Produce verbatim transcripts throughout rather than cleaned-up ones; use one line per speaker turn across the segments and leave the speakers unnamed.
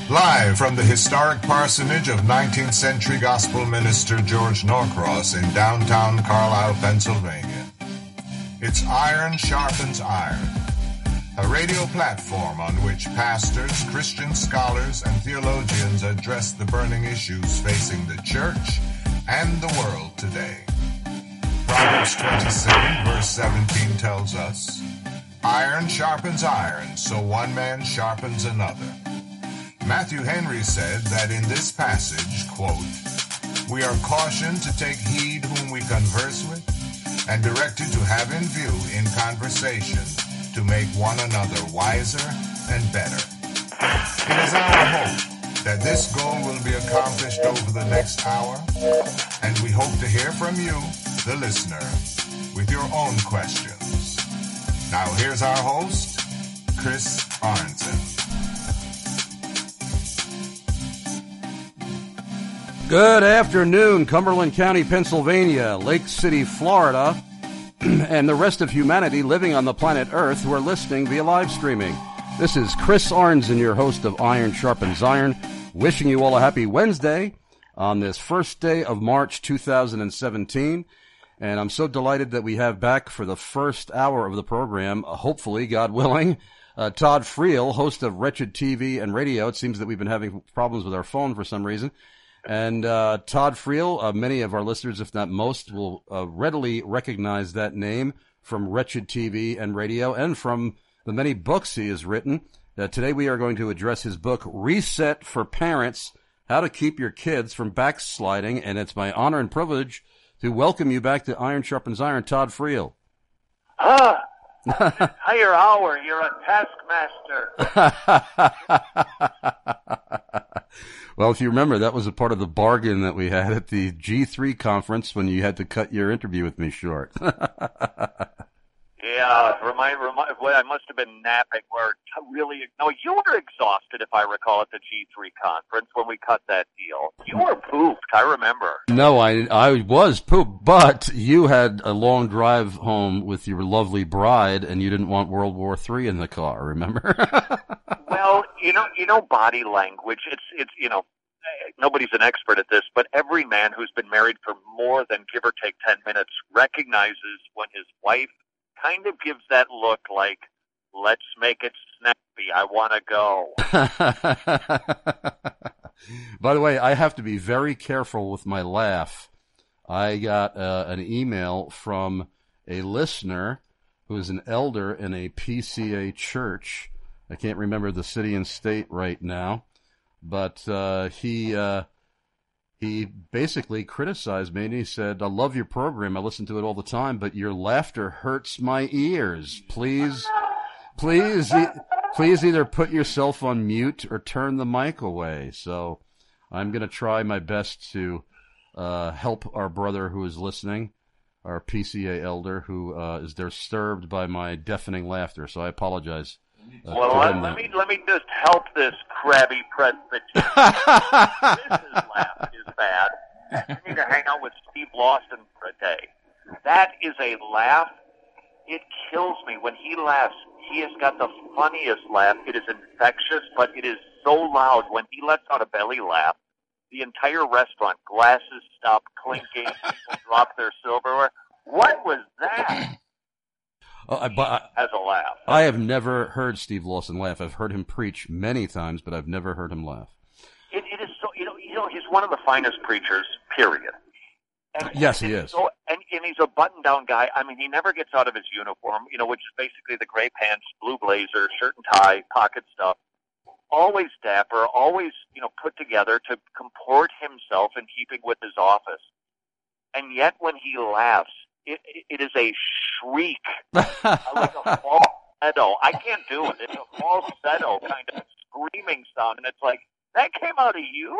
Live from the historic parsonage of nineteenth century gospel minister George Norcross in downtown Carlisle, Pennsylvania. It's Iron Sharpens Iron, a radio platform on which pastors, Christian scholars, and theologians address the burning issues facing the church and the world today. Proverbs twenty-seven, verse seventeen tells us, "Iron sharpens iron, so one man sharpens another." Matthew Henry said that in this passage, quote, "We are cautioned to take heed whom we converse with, and directed to have in view in conversation to make one another wiser and better." It is our hope that this goal will be accomplished over the next hour, and we hope to hear from you, the listener, with your own questions. Now here's our host, Chris Arnson.
Good afternoon, Cumberland County, Pennsylvania, Lake City, Florida, and the rest of humanity living on the planet Earth who are listening via live streaming. This is Chris Arnson, your host of Iron Sharpens Iron, wishing you all a happy Wednesday on this first day of March two thousand seventeen. And I'm so delighted that we have back for the first hour of the program, uh, hopefully, God willing, uh, Todd Friel, host of Wretched T V and Radio. It seems that we've been having problems with our phone for some reason. And uh, Todd Friel, uh, many of our listeners, if not most, will uh, readily recognize that name from Wretched T V and Radio and from the many books he has written. Uh, today we are going to address his book, Reset for Parents, How to Keep Your Kids from Backsliding. And it's my honor and privilege to welcome you back to Iron Sharpens Iron, Todd Friel.
Ah, higher hour, you're a taskmaster.
Well, if you remember, that was a part of the bargain that we had at the G three conference when you had to cut your interview with me short.
Yeah, remind, remind, well, I must have been napping. Or really, no, you were exhausted, if I recall, at the G three conference when we cut that deal. You were pooped, I remember.
No, I I was pooped, but you had a long drive home with your lovely bride, and you didn't want World War Three in the car. Remember?
Well, you know, you know, body language. It's it's you know, nobody's an expert at this, but every man who's been married for more than give or take ten minutes recognizes when his wife kind of gives that look like, let's make it snappy, I want to go.
By the way, I have to be very careful with my laugh. I got uh, an email from a listener who is an elder in a P C A church. I can't remember the city and state right now, but uh, he... Uh, He basically criticized me, and he said, "I love your program. I listen to it all the time, but your laughter hurts my ears. Please, please, e- please either put yourself on mute or turn the mic away." So I'm going to try my best to uh, help our brother who is listening, our P C A elder, who uh, is disturbed by my deafening laughter. So I apologize. Uh,
well, let, let me let me just help this crabby Presbyterian. This laugh is bad. You need to hang out with Steve Lawson for a day. That is a laugh. It kills me when he laughs. He has got the funniest laugh. It is infectious, but it is so loud. When he lets out a belly laugh, the entire restaurant, glasses stop clinking, people drop their silverware. What was that?
Oh, I, but I,
as a laugh.
I have never heard Steve Lawson laugh. I've heard him preach many times, but I've never heard him laugh.
It, it is so, you know, you know, he's one of the finest preachers, period. And,
yes,
and
he is.
So, and, and he's a button-down guy. I mean, he never gets out of his uniform, you know, which is basically the gray pants, blue blazer, shirt and tie, pocket stuff. Always dapper, always, you know, put together to comport himself in keeping with his office. And yet when he laughs, It, it is a shriek, like a falsetto. I can't do it. It's a falsetto kind of screaming sound, and it's like, that came out of you?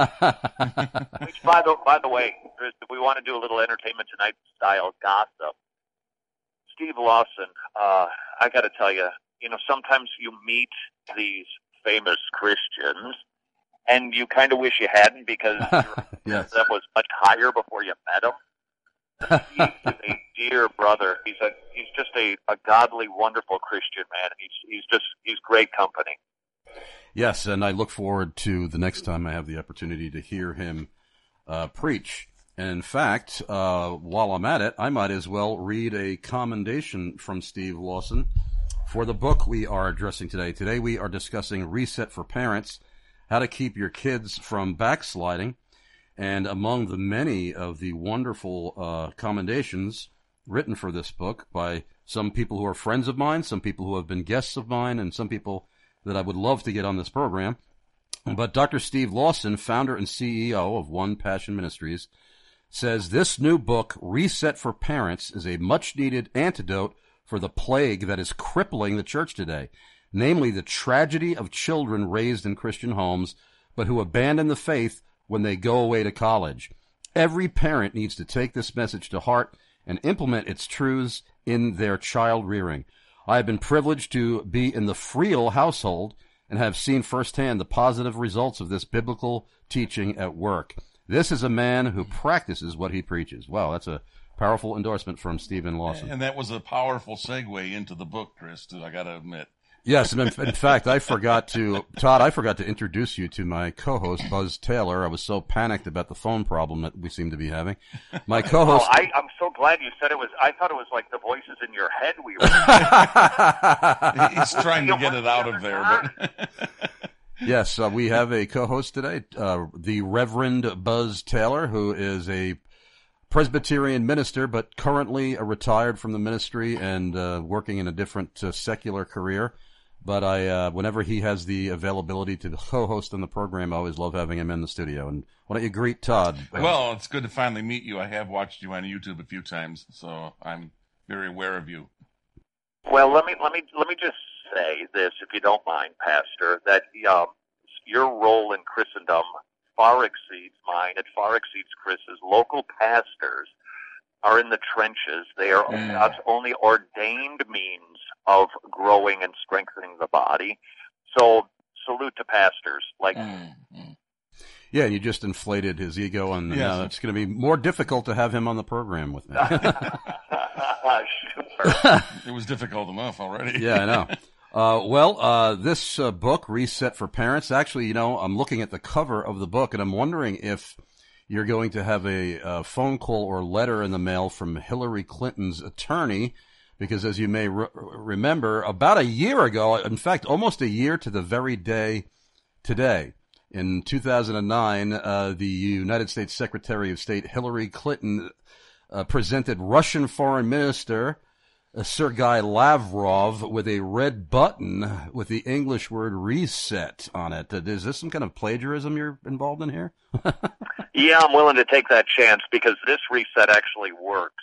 Which, by the by the way, Chris, if we want to do a little entertainment tonight style gossip, Steve Lawson, uh, I got to tell you, you know, sometimes you meet these famous Christians, and you kind of wish you hadn't because your
yes.
that was much higher before you met him. He is a dear brother. He's a he's just a, a godly, wonderful Christian man. He's he's just he's great company.
Yes, and I look forward to the next time I have the opportunity to hear him uh, preach. And in fact, uh, while I'm at it, I might as well read a commendation from Steve Lawson for the book we are addressing today. Today we are discussing Reset for Parents, how to keep your kids from backsliding. And among the many of the wonderful uh, commendations written for this book by some people who are friends of mine, some people who have been guests of mine, and some people that I would love to get on this program. But Doctor Steve Lawson, founder and C E O of One Passion Ministries, says this new book, Reset for Parents, is a much-needed antidote for the plague that is crippling the church today, namely the tragedy of children raised in Christian homes, but who abandon the faith when they go away to college. Every parent needs to take this message to heart and implement its truths in their child rearing. I have been privileged to be in the Friel household and have seen firsthand the positive results of this biblical teaching at work. This is a man who practices what he preaches. Wow, that's a powerful endorsement from Stephen Lawson.
And that was a powerful segue into the book, Chris, too, I got to admit.
Yes, and in, in fact, I forgot to, Todd, I forgot to introduce you to my co-host, Buzz Taylor. I was so panicked about the phone problem that we seem to be having. My co-host...
Oh, I, I'm so glad you said it was, I thought it was like the voices in your head we were...
He's trying to get it out of there, but...
Yes, uh, we have a co-host today, uh, the Reverend Buzz Taylor, who is a Presbyterian minister, but currently uh, retired from the ministry and uh, working in a different uh, secular career. But I, uh, whenever he has the availability to co-host on the program, I always love having him in the studio. And why don't you greet Todd?
Well, it's good to finally meet you. I have watched you on YouTube a few times, so I'm very aware of you.
Well, let me let me let me just say this, if you don't mind, Pastor, that um, your role in Christendom far exceeds mine. It far exceeds Chris's. Local pastors are in the trenches. They are
Mm.
God's only ordained means of growing and strengthening the body. So salute to pastors. Like,
Mm, mm.
Yeah, you just inflated his ego, and
Yes.
now it's going to be more difficult to have him on the program with me.
sure.
It was difficult enough already.
Yeah, I know. Uh, well, uh, this uh, book, Reset for Parents, actually, you know, I'm looking at the cover of the book, and I'm wondering if you're going to have a, uh phone call or letter in the mail from Hillary Clinton's attorney, because as you may re- remember, about a year ago, in fact, almost a year to the very day today, in two thousand nine, uh, the United States Secretary of State Hillary Clinton uh, presented Russian Foreign Minister uh, Sergei Lavrov with a red button with the English word reset on it. Uh, is this some kind of plagiarism you're involved in here?
Yeah, I'm willing to take that chance because this reset actually works.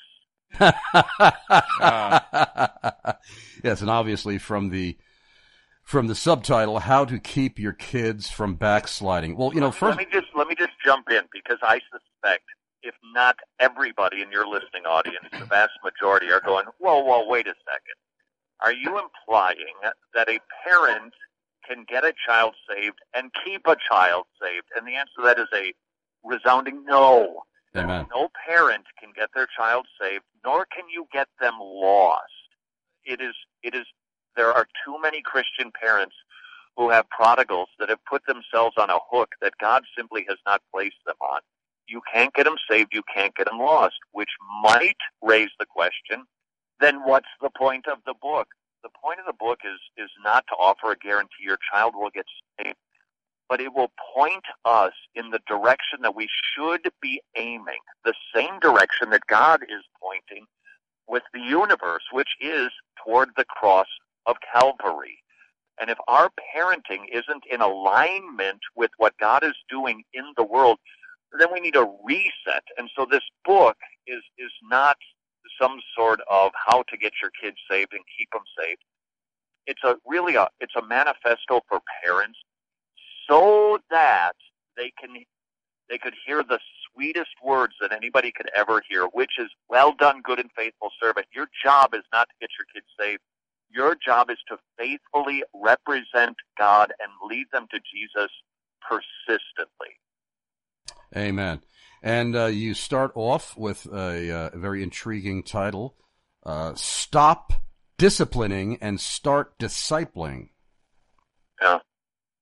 Uh,
Yes, and obviously from the from the subtitle, "How to Keep Your Kids from Backsliding." Well, you know, first,
Let me just let me just jump in because I suspect, if not everybody in your listening audience, the vast majority are going, whoa, whoa, wait a second. Are you implying that a parent can get a child saved and keep a child saved? And the answer to that is a resounding no.
Amen.
No parent can get their child saved, nor can you get them lost. It is, it is, there are too many Christian parents who have prodigals that have put themselves on a hook that God simply has not placed them on. You can't get them saved, you can't get them lost, which might raise the question, then what's the point of the book? The point of the book is, is not to offer a guarantee your child will get saved, but it will point us in the direction that we should be aiming, the same direction that God is pointing with the universe, which is toward the cross of Calvary. And if our parenting isn't in alignment with what God is doing in the world, then we need a reset. And so this book is, is not some sort of how to get your kids saved and keep them saved. It's a really a, it's a manifesto for parents so that they can, they could hear the sweetest words that anybody could ever hear, which is, well done, good and faithful servant. Your job is not to get your kids saved. Your job is to faithfully represent God and lead them to Jesus persistently.
Amen. And uh, you start off with a, uh, a very intriguing title, uh, Stop Disciplining and Start Discipling.
Yeah.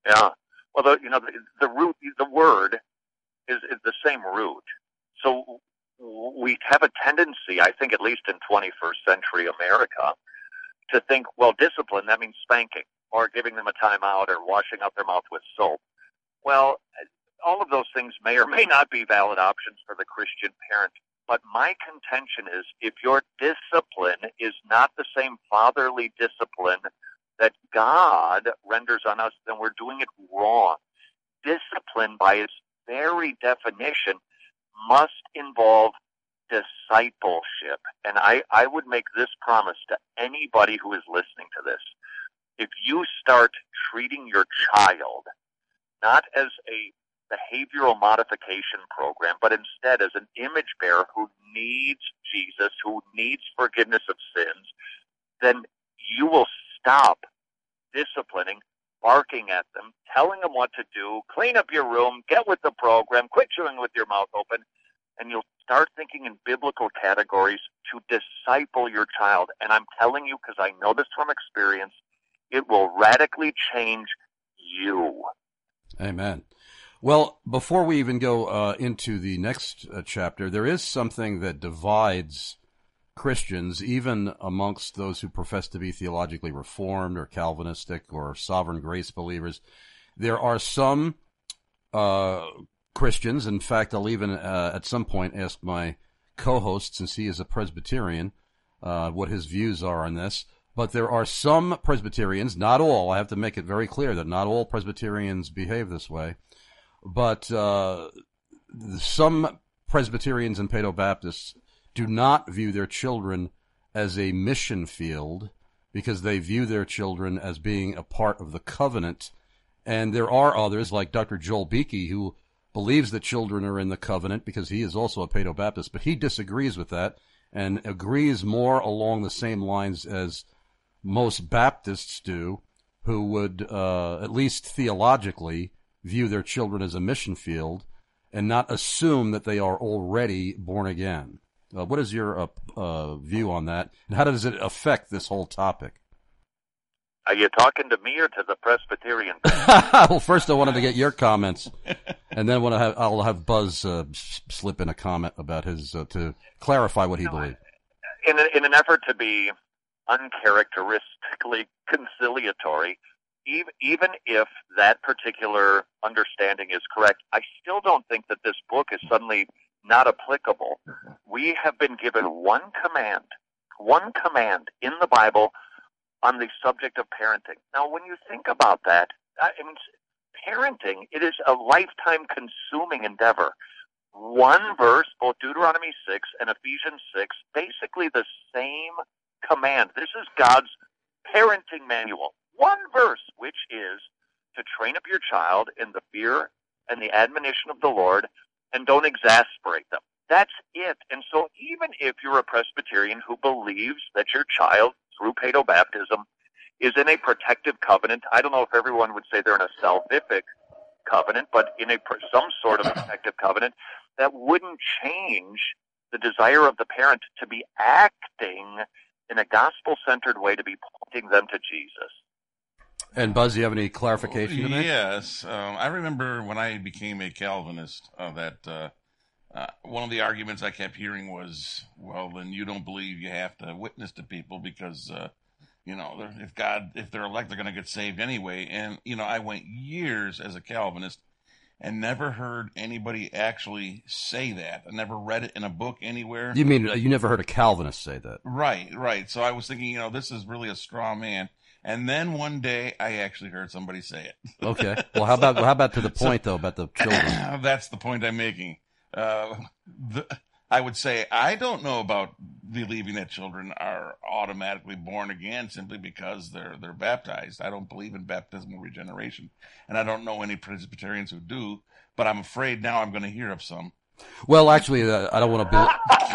Yeah. Well, the, you know, the, the root, the word is, is the same root. So we have a tendency, I think, at least in twenty-first century America, to think, well, discipline, that means spanking, or giving them a timeout, or washing out their mouth with soap. Well, all of those things may or may not be valid options for the Christian parent. But my contention is, if your discipline is not the same fatherly discipline that God renders on us, then we're doing it wrong. Discipline, by its very definition, must involve discipleship. And I, I would make this promise to anybody who is listening to this. If you start treating your child not as a behavioral modification program, but instead as an image bearer who needs Jesus, who needs forgiveness of sins, then you will stop disciplining, barking at them, telling them what to do, clean up your room, get with the program, quit chewing with your mouth open, and you'll start thinking in biblical categories to disciple your child. And I'm telling you, because I know this from experience, it will radically change you.
Amen. Well, before we even go uh, into the next uh, chapter, there is something that divides Christians, even amongst those who profess to be theologically reformed or Calvinistic or sovereign grace believers. There are some uh, Christians, in fact, I'll even uh, at some point ask my co-host, since he is a Presbyterian, uh, what his views are on this. But there are some Presbyterians, not all, I have to make it very clear that not all Presbyterians behave this way, but uh, some Presbyterians and Paedo-Baptists do not view their children as a mission field because they view their children as being a part of the covenant. And there are others, like Doctor Joel Beeke, who believes that children are in the covenant because he is also a Paedo-Baptist, but he disagrees with that and agrees more along the same lines as most Baptists do, who would, uh, at least theologically, view their children as a mission field and not assume that they are already born again. Uh, what is your uh, uh, view on that, and how does it affect this whole topic?
Are you talking to me or to the Presbyterian?
Well, first I wanted to get your comments, and then when I have, I'll have Buzz uh, slip in a comment about his uh, to clarify what he believes.
In, a, in an effort to be uncharacteristically conciliatory, even, even if that particular understanding is correct, I still don't think that this book is suddenly not applicable. We have been given one command, one command in the Bible on the subject of parenting. Now, when you think about that, I mean, parenting, it is a lifetime consuming endeavor. One verse, both Deuteronomy six and Ephesians six, basically the same command. This is God's parenting manual. One verse, which is to train up your child in the fear and the admonition of the Lord, and don't exasperate them. That's it. And so even if you're a Presbyterian who believes that your child, through paedo-baptism, is in a protective covenant, I don't know if everyone would say they're in a salvific covenant, but in a some sort of protective covenant, that wouldn't change the desire of the parent to be acting in a gospel-centered way to be pointing them to Jesus.
And Buzz, do you have any clarification to make?
Yes. Um, I remember when I became a Calvinist uh, that uh, uh, one of the arguments I kept hearing was, well, then you don't believe you have to witness to people because, uh, you know, if God, if they're elect, they're going to get saved anyway. And, you know, I went years as a Calvinist and never heard anybody actually say that. I never read it in a book anywhere.
You mean you never heard a Calvinist say that?
Right, right. So I was thinking, you know, this is really a straw man. And then one day, I actually heard somebody say it.
Okay. Well, how about how about to the point so, though about the children?
That's the point I'm making. Uh, the, I would say I don't know about believing that children are automatically born again simply because they're they're baptized. I don't believe in baptismal regeneration, and I don't know any Presbyterians who do. But I'm afraid now I'm going to hear of some.
Well, actually, uh, I don't want to be.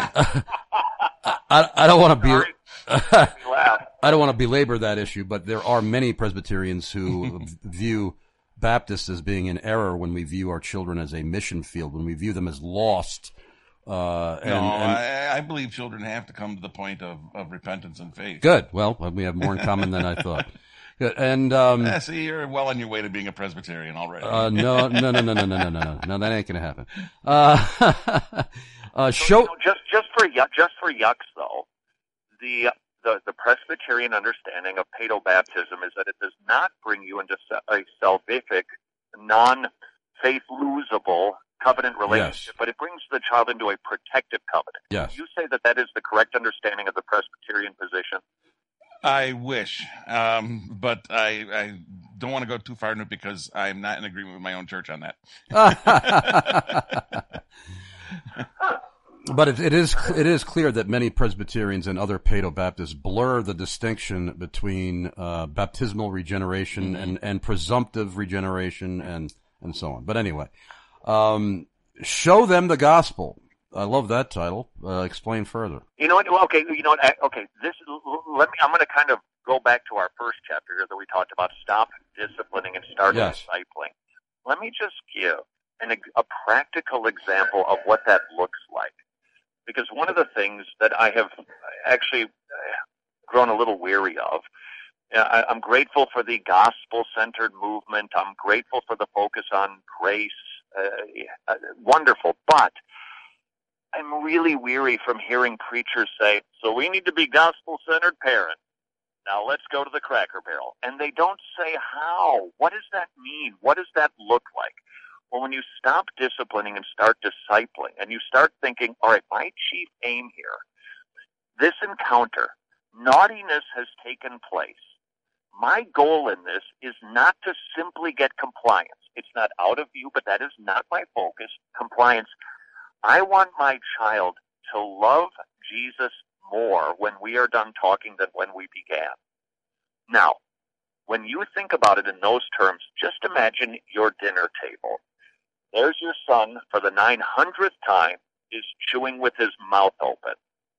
I, I don't want to be. I don't want to belabor that issue, but there are many Presbyterians who view Baptists as being in error when we view our children as a mission field, when we view them as lost. Uh, and,
no,
and,
I, I believe children have to come to the point of, of repentance and faith.
Good. Well, we have more in common than I thought. And um,
yeah, see, you're well on your way to being a Presbyterian already.
Uh, no, no, no, no, no, no, no, no, no, no. That ain't gonna happen. Uh, uh, show
so, you know, just just for just for yucks though, the the the Presbyterian understanding of paedobaptism is that it does not bring you into a salvific, non-faith losable covenant relationship,
yes.
but it brings the child into a protective covenant.
Yes.
You say that that is the correct understanding of the Presbyterian position?
I wish, um, but I, I don't want to go too far into it because I'm not in agreement with my own church on that.
But it, it is it is clear that many Presbyterians and other Paedo-Baptists blur the distinction between uh, baptismal regeneration
mm-hmm.
and, and presumptive regeneration and, and so on. But anyway, um, show them the gospel. I love that title. Uh, explain further.
You know what? Well, okay, you know what? Okay, this let me. I'm going to kind of go back to our first chapter here that we talked about. Stop disciplining and start
yes.
discipling. Let me just give an, a practical example of what that looks like. Because one of the things that I have actually grown a little weary of, I, I'm grateful for the gospel-centered movement. I'm grateful for the focus on grace. Uh, wonderful, but I'm really weary from hearing preachers say, so we need to be gospel-centered parents. Now let's go to the Cracker Barrel. And they don't say how. What does that mean? What does that look like? Well, when you stop disciplining and start discipling, and you start thinking, all right, my chief aim here, this encounter, naughtiness has taken place. My goal in this is not to simply get compliance. It's not out of view, but that is not my focus. Compliance. I want my child to love Jesus more when we are done talking than when we began. Now, when you think about it in those terms, just imagine your dinner table. There's your son, for the nine hundredth time, is chewing with his mouth open.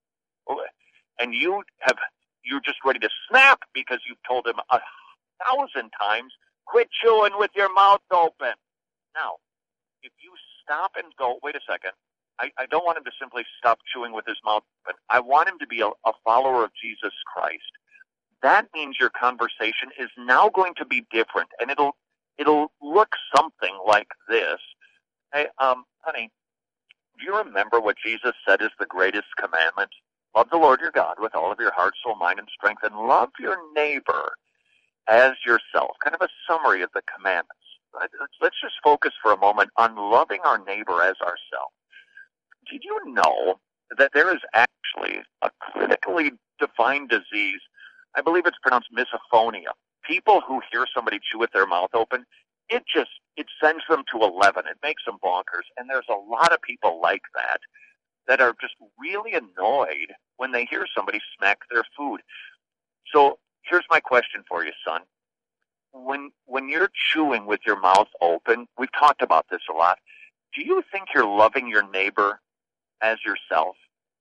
And you have, you're just ready to snap because you've told him a thousand times, quit chewing with your mouth open. Now, if you stop and go, wait a second, I, I don't want him to simply stop chewing with his mouth open. I want him to be a, a follower of Jesus Christ. That means your conversation is now going to be different, and it'll it'll look something like this. Hey, um, honey, do you remember what Jesus said is the greatest commandment? Love the Lord your God with all of your heart, soul, mind, and strength, and love your neighbor as yourself. Kind of a summary of the commandments. Let's just focus for a moment on loving our neighbor as ourselves. Did you know that there is actually a clinically defined disease? I believe it's pronounced misophonia. People who hear somebody chew with their mouth open, it just, it sends them to eleven. It makes them bonkers. And there's a lot of people like that that are just really annoyed when they hear somebody smack their food. So here's my question for you, son. When, when you're chewing with your mouth open, we've talked about this a lot. Do you think you're loving your neighbor as yourself?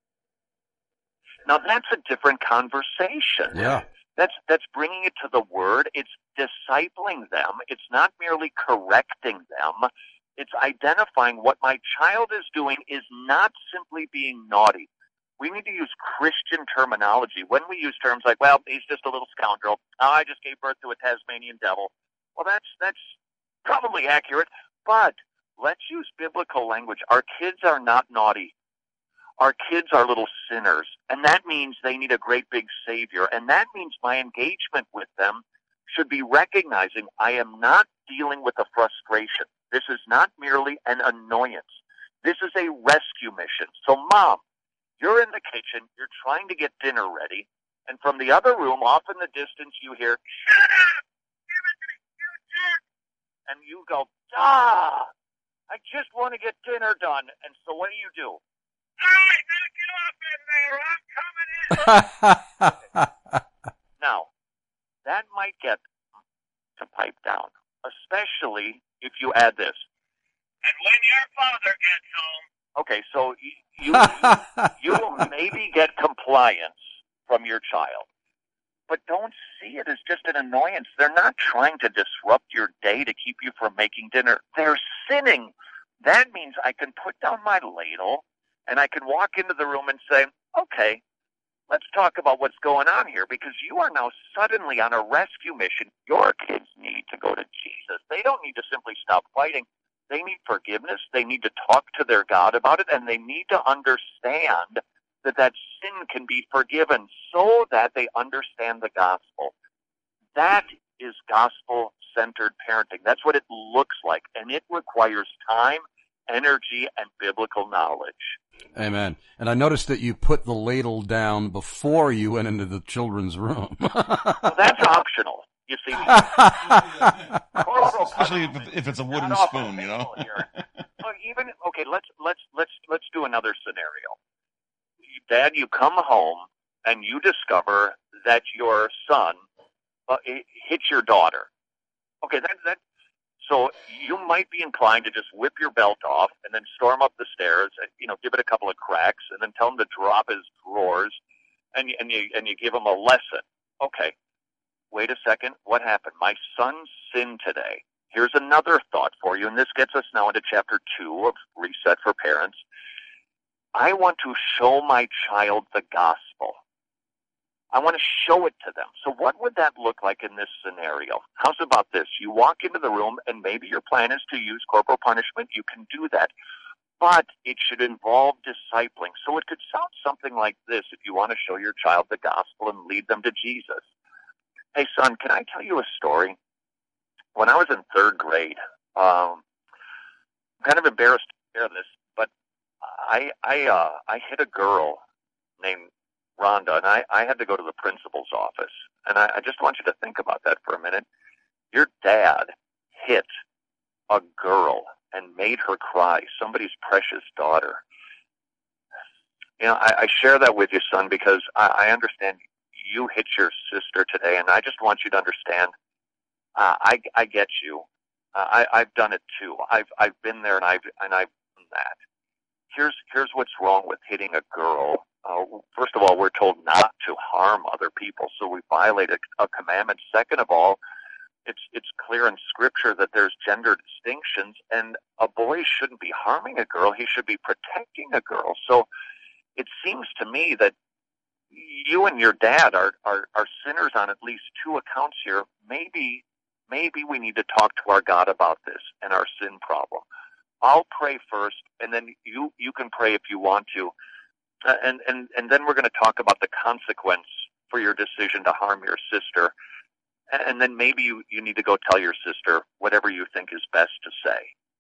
Now that's a different conversation.
Yeah.
That's that's bringing it to the Word. It's discipling them. It's not merely correcting them. It's identifying what my child is doing is not simply being naughty. We need to use Christian terminology. When we use terms like, well, he's just a little scoundrel. Oh, I just gave birth to a Tasmanian devil. Well, that's that's probably accurate, but let's use biblical language. Our kids are not naughty. Our kids are little sinners, and that means they need a great big Savior, and that means my engagement with them should be recognizing I am not dealing with a frustration. This is not merely an annoyance. This is a rescue mission. So, Mom, you're in the kitchen, you're trying to get dinner ready, and from the other room, off in the distance, you hear, shut up! Give it to me, you jerk! And you go, ah! I just want to get dinner done. And so what do you do? All right, now get off in there. I'm coming in. Now, that might get to pipe down, especially if you add this. And when your father gets home. Okay, so you, you, you will maybe get compliance from your child. But don't see it as just an annoyance. They're not trying to disrupt your day to keep you from making dinner. They're sinning. That means I can put down my ladle and I can walk into the room and say, okay, let's talk about what's going on here, because you are now suddenly on a rescue mission. Your kids need to go to Jesus. They don't need to simply stop fighting. They need forgiveness. They need to talk to their God about it, and they need to understand that that sin can be forgiven so that they understand the gospel. That is gospel-centered parenting. That's what it looks like, and it requires time, energy, and biblical knowledge.
Amen. And I noticed that you put the ladle down before you went into the children's room.
Well, that's optional. You see,
especially if, if it's a wooden spoon, you know.
Well, even okay, let's let's let's let's do another scenario. Dad, you come home and you discover that your son uh, hit your daughter. Okay, that that. So you might be inclined to just whip your belt off and then storm up the stairs, and, you know, give it a couple of cracks, and then tell him to drop his drawers, and you, and you and you give him a lesson. Okay. Wait a second, what happened? My son sinned today. Here's another thought for you, and this gets us now into chapter two of Reset for Parents. I want to show my child the gospel. I want to show it to them. So what would that look like in this scenario? How's about this? You walk into the room, and maybe your plan is to use corporal punishment. You can do that. But it should involve discipling. So it could sound something like this if you want to show your child the gospel and lead them to Jesus. Hey, son, can I tell you a story? When I was in third grade, um, I'm kind of embarrassed to share this, but I I uh, I hit a girl named Rhonda, and I, I had to go to the principal's office. And I, I just want you to think about that for a minute. Your dad hit a girl and made her cry, somebody's precious daughter. You know, I, I share that with you, son, because I, I understand you hit your sister today, and I just want you to understand, uh, I, I get you. Uh, I, I've done it too. I've, I've been there, and I've, and I've done that. Here's, here's what's wrong with hitting a girl. Uh, first of all, we're told not to harm other people, so we violate a, a commandment. Second of all, it's, it's clear in Scripture that there's gender distinctions, and a boy shouldn't be harming a girl. He should be protecting a girl. So it seems to me that you and your dad are, are, are sinners on at least two accounts here. Maybe, maybe we need to talk to our God about this and our sin problem. I'll pray first, and then you, you can pray if you want to. Uh, and, and, and then we're going to talk about the consequence for your decision to harm your sister. And then maybe you, you need to go tell your sister whatever you think is best to say.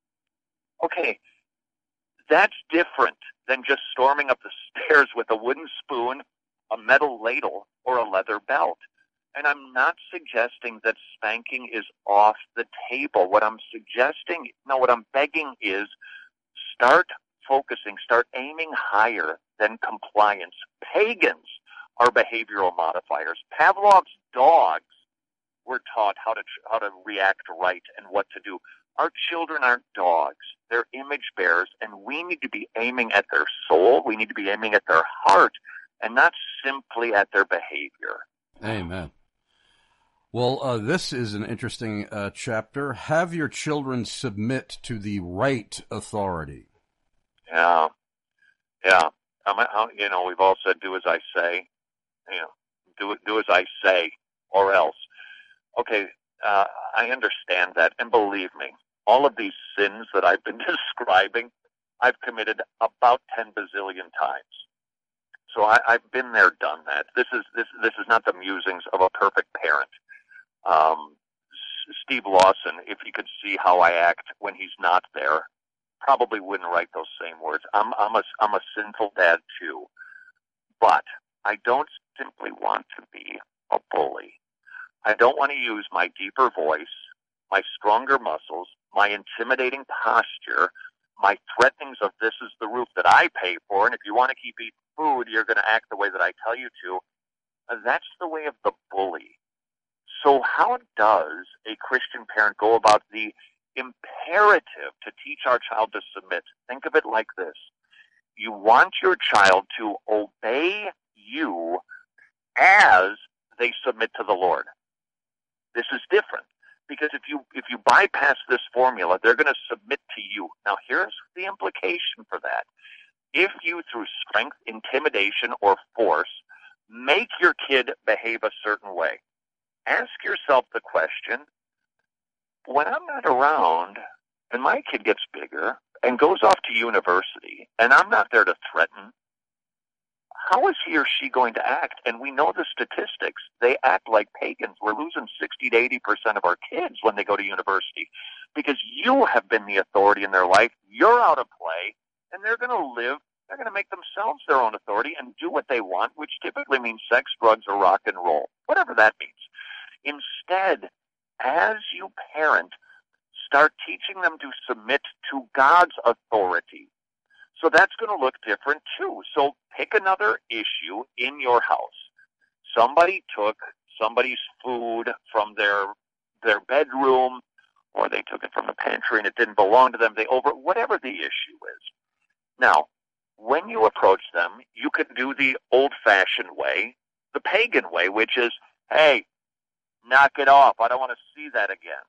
Okay, that's different than just storming up the stairs with a wooden spoon, a metal ladle, or a leather belt. And I'm not suggesting that spanking is off the table. What I'm suggesting, no, what I'm begging is start focusing, start aiming higher than compliance. Pagans are behavioral modifiers. Pavlov's dogs were taught how to how to react right and what to do. Our children aren't dogs. They're image bearers, and we need to be aiming at their soul. We need to be aiming at their heart, and not simply at their behavior.
Amen. Well, uh, this is an interesting uh, chapter. Have your children submit to the right authority.
Yeah, yeah. Um, you know, we've all said, "Do as I say." You know, do do as I say, or else. Okay, uh, I understand that, and believe me, all of these sins that I've been describing, I've committed about ten bazillion times. So I, I've been there, done that. This is this this is not the musings of a perfect parent. Um, S- Steve Lawson, if he could see how I act when he's not there, probably wouldn't write those same words. I'm I'm a I'm a sinful dad too, but I don't simply want to be a bully. I don't want to use my deeper voice, my stronger muscles, my intimidating posture, my threatenings of this is the roof that I pay for, and if you want to keep eating food, you're going to act the way that I tell you to. Uh, that's the way of the bully. So how does a Christian parent go about the imperative to teach our child to submit? Think of it like this. You want your child to obey you as they submit to the Lord. This is different, because if you if you bypass this formula, they're going to submit to you. Now, here's the implication for that. If you, through strength, intimidation, or force, make your kid behave a certain way. Ask yourself the question, when I'm not around and my kid gets bigger and goes off to university and I'm not there to threaten, how is he or she going to act? And we know the statistics. They act like pagans. We're losing sixty to eighty percent of our kids when they go to university because you have been the authority in their life. You're out of play, and they're going to live. They're going to make themselves their own authority and do what they want, which typically means sex, drugs, or rock and roll, whatever that means. Instead, as you parent, start teaching them to submit to God's authority. So that's going to look different too. So pick another issue in your house. Somebody took somebody's food from their their bedroom, or they took it from the pantry and it didn't belong to them. They over whatever the issue is. Now, when you approach them, you can do the old-fashioned way, the pagan way, which is, hey, knock it off. I don't want to see that again.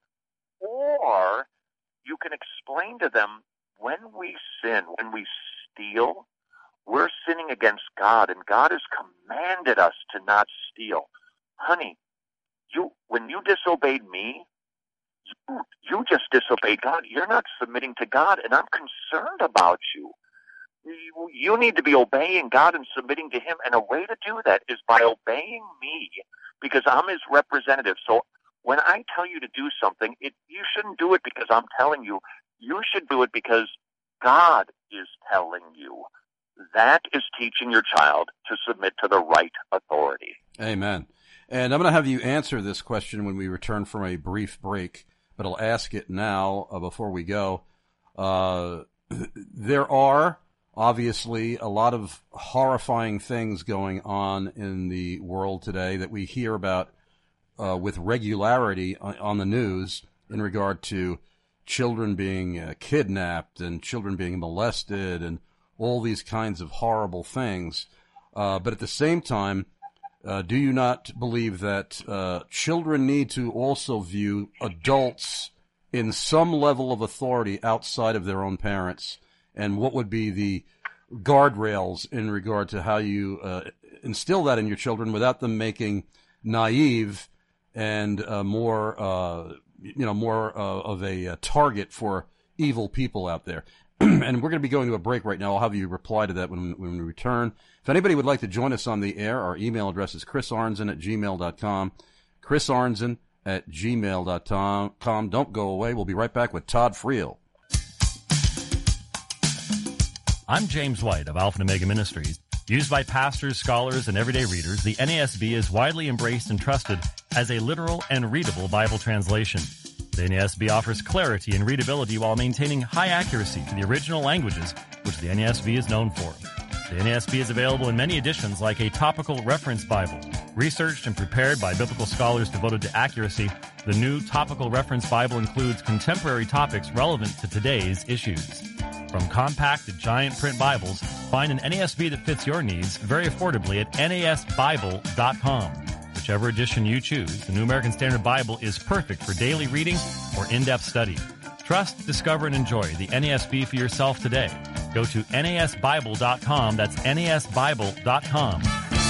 Or you can explain to them, when we sin, when we steal, we're sinning against God, and God has commanded us to not steal. Honey, you when you disobeyed me, you, you just disobeyed God. You're not submitting to God, and I'm concerned about you. You, you need to be obeying God and submitting to Him, and a way to do that is by obeying me, because I'm His representative. So when I tell you to do something, it, you shouldn't do it because I'm telling you. You should do it because God is telling you. That is teaching your child to submit to the right authority.
Amen. And I'm going to have you answer this question when we return from a brief break, but I'll ask it now uh, before we go. Uh, there are obviously a lot of horrifying things going on in the world today that we hear about uh, with regularity on, on the news in regard to children being uh, kidnapped and children being molested and all these kinds of horrible things. Uh, but at the same time, uh, do you not believe that uh, children need to also view adults in some level of authority outside of their own parents? And what would be the guardrails in regard to how you uh, instill that in your children without them making naive and uh, more uh you know, more uh, of a uh, target for evil people out there? And we're going to be going to a break right now. I'll have you reply to that when, when we return. If anybody would like to join us on the air, our email address is chris arnzen at gmail dot com. chris arnzen at gmail dot com. Don't go away. We'll be right back with Todd Friel.
I'm James White of Alpha and Omega Ministries. Used by pastors, scholars, and everyday readers, the N A S B is widely embraced and trusted as a literal and readable Bible translation. The N A S B offers clarity and readability while maintaining high accuracy to the original languages, which the N A S B is known for. The N A S B is available in many editions like a topical reference Bible. Researched and prepared by biblical scholars devoted to accuracy, the new topical reference Bible includes contemporary topics relevant to today's issues. From compact to giant print Bibles, find an N A S B that fits your needs very affordably at N A S Bible dot com. Whichever edition you choose, the New American Standard Bible is perfect for daily reading or in-depth study. Trust, discover, and enjoy the N A S B for yourself today. Go to N A S Bible dot com. That's N A S Bible dot com.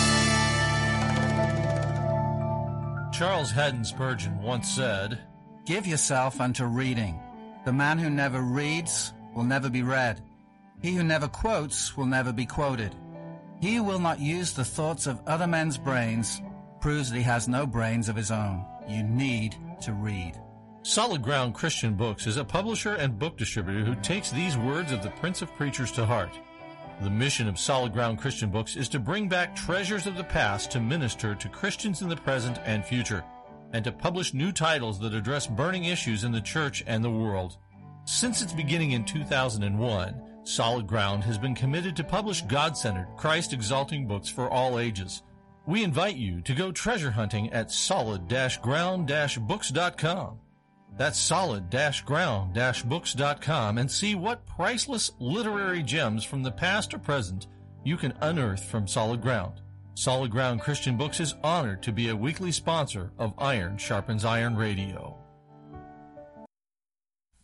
Charles Haddon Spurgeon once said, "Give yourself unto reading. The man who never reads will never be read. He who never quotes will never be quoted. He who will not use the thoughts of other men's brains proves that he has no brains of his own. You need to read."
Solid Ground Christian Books is a publisher and book distributor who takes these words of the Prince of Preachers to heart. The mission of Solid Ground Christian Books is to bring back treasures of the past to minister to Christians in the present and future, and to publish new titles that address burning issues in the church and the world. Since its beginning in two thousand one, Solid Ground has been committed to publish God-centered, Christ-exalting books for all ages. We invite you to go treasure hunting at solid ground books dot com. That's solid ground books dot com, and see what priceless literary gems from the past or present you can unearth from Solid Ground. Solid Ground Christian Books is honored to be a weekly sponsor of Iron Sharpens Iron Radio.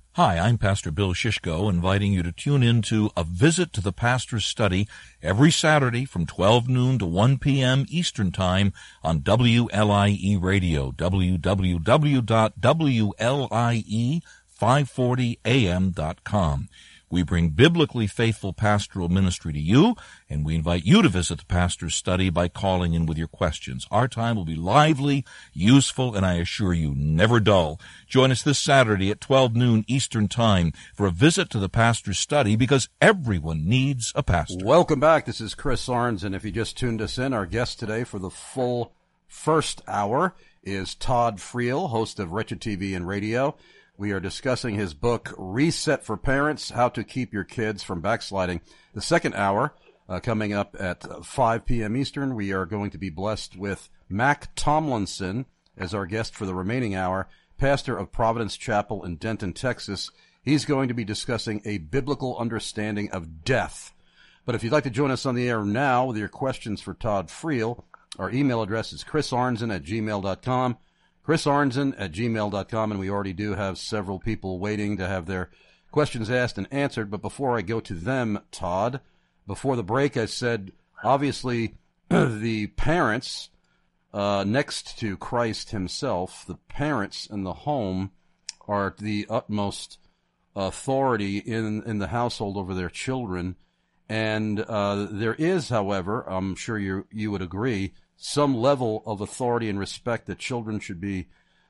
Hi, I'm Pastor Bill Shishko, inviting you to tune in to A Visit to the Pastor's Study every Saturday from twelve noon to one p.m. Eastern Time on W L I E Radio, w w w dot w l i e five forty a m dot com. We bring biblically faithful pastoral ministry to you, and we invite you to visit the Pastor's Study by calling in with your questions. Our time will be lively, useful, and I assure you, never dull. Join us this Saturday at twelve noon Eastern Time for a visit to the Pastor's Study, because everyone needs a pastor.
Welcome back. This is Chris Arns, and if you just tuned us in, our guest today for the full first hour is Todd Friel, host of Wretched T V and Radio. We are discussing his book, Reset for Parents, How to Keep Your Kids from Backsliding. The second hour, uh, coming up at five p.m. Eastern, we are going to be blessed with Mac Tomlinson as our guest for the remaining hour, pastor of Providence Chapel in Denton, Texas. He's going to be discussing a biblical understanding of death. But if you'd like to join us on the air now with your questions for Todd Friel, our email address is chrisarnson at gmail dot com. Chris Arnzen at gmail dot com, and we already do have several people waiting to have their questions asked and answered. But before I go to them, Todd, before the break I said, obviously, the parents, uh, next to Christ himself, the parents in the home are the utmost authority in, in the household over their children. And uh, there is, however, I'm sure you you would agree, some level of authority and respect that children should be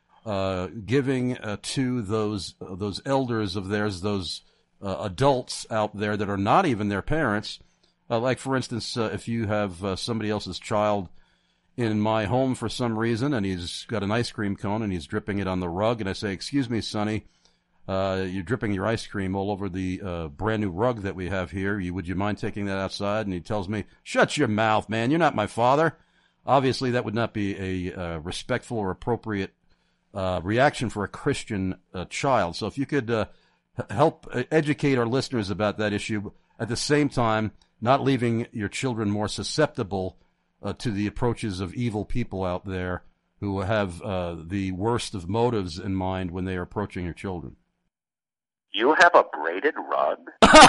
uh, giving uh, to those uh, those elders of theirs, those uh, adults out there that are not even their parents. Uh, like, for instance, uh, if you have uh, somebody else's child in my home for some reason, and he's got an ice cream cone and he's dripping it on the rug, and I say, "Excuse me, Sonny, uh, you're dripping your ice cream all over the uh, brand new rug that we have here. You, would you mind taking that outside?" And he tells me, "Shut your mouth, man. You're not my father." Obviously, that would not be a uh, respectful or appropriate uh, reaction for a Christian uh, child. So if you could uh, help educate our listeners about that issue, at the same time, not leaving your children more susceptible uh, to the approaches of evil people out there who have uh, the worst of motives in mind when they are approaching your children.
You have a braided rug?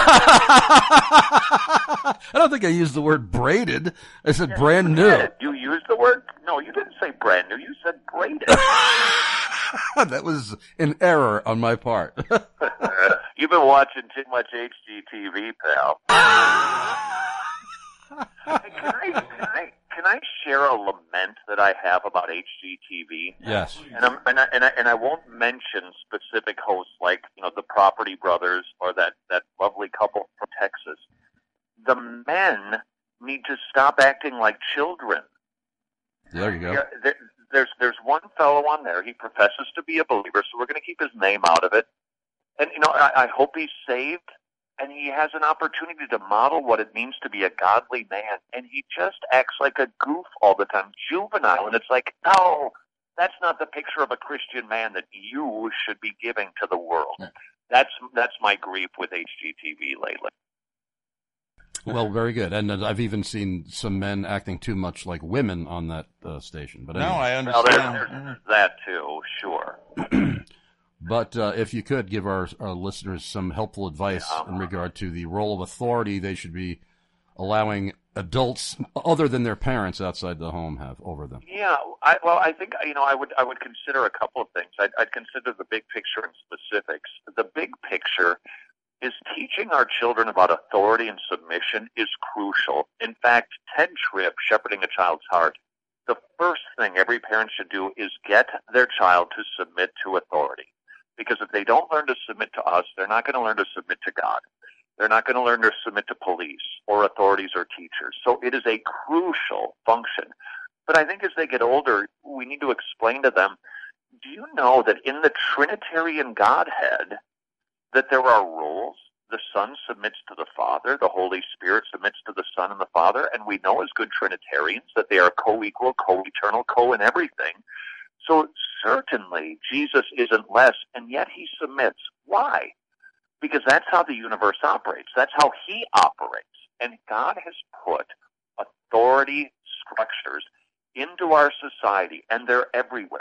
I don't think I used the word braided. I said
yeah,
brand
you
new.
Did. You used the word? No, you didn't say brand new. You said braided.
That was an error on my part.
You've been watching too much H G T V, pal. Can I, can I can I share a lament that I have about H G T V?
Yes.
And I'm and I, and I and I won't mention specific hosts like, you know, the Property Brothers or that that lovely couple from Texas. The men need to stop acting like children.
There you go.
Yeah, there, there's there's one fellow on there. He professes to be a believer, so we're going to keep his name out of it. And you know, I, I hope he's saved. And he has an opportunity to model what it means to be a godly man. And he just acts like a goof all the time, juvenile. And it's like, no, that's not the picture of a Christian man that you should be giving to the world. Yeah. That's that's my grief with H G T V lately.
Well, very good. And uh, I've even seen some men acting too much like women on that uh, station. But anyway.
No, I understand.
Well, there's, there's that too, sure.
But uh, if you could give our, our listeners some helpful advice yeah. in regard to the role of authority they should be allowing adults other than their parents outside the home have over them.
Yeah, I, well, I think, you know, I would I would consider a couple of things. I'd, I'd consider the big picture and specifics. The big picture is teaching our children about authority and submission is crucial. In fact, Ted Tripp, Shepherding a Child's Heart, the first thing every parent should do is get their child to submit to authority. Because if they don't learn to submit to us, they're not going to learn to submit to God. They're not going to learn to submit to police or authorities or teachers. So it is a crucial function. But I think as they get older, we need to explain to them, do you know that in the Trinitarian Godhead, that there are roles? The Son submits to the Father, the Holy Spirit submits to the Son and the Father, and we know as good Trinitarians that they are co-equal, co-eternal, co-in everything. So certainly Jesus isn't less, and yet he submits. Why? Because that's how the universe operates. That's how he operates. And God has put authority structures into our society, and they're everywhere.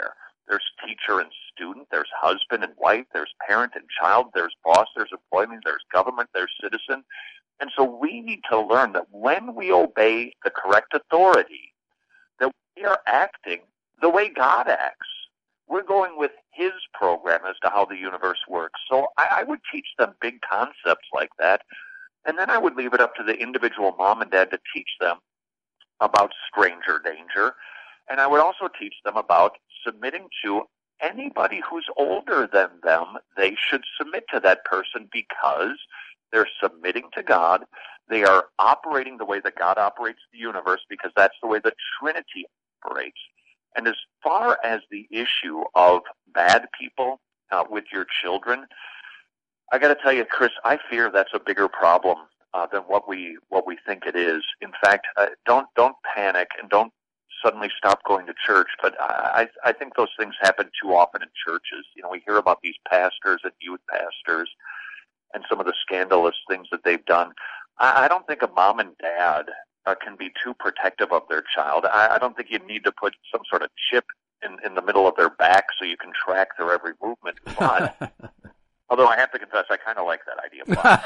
There's teacher and student. There's husband and wife. There's parent and child. There's boss. There's employment. There's government. There's citizen. And so we need to learn that when we obey the correct authority, that we are acting the way God acts. We're going with his program as to how the universe works. So I, I would teach them big concepts like that, and then I would leave it up to the individual mom and dad to teach them about stranger danger, and I would also teach them about submitting to anybody who's older than them. They should submit to that person because they're submitting to God. They are operating the way that God operates the universe because that's the way the Trinity operates. And as far as the issue of bad people uh, with your children, I got to tell you, Chris, I fear that's a bigger problem uh, than what we what we think it is. In fact, uh, don't don't panic and don't suddenly stop going to church. But I I think those things happen too often in churches. You know, we hear about these pastors and youth pastors and some of the scandalous things that they've done. I, I don't think a mom and dad Uh, can be too protective of their child. I, I don't think you need to put some sort of chip in, in the middle of their back so you can track their every movement. But, although I have to confess, I kind of like that idea.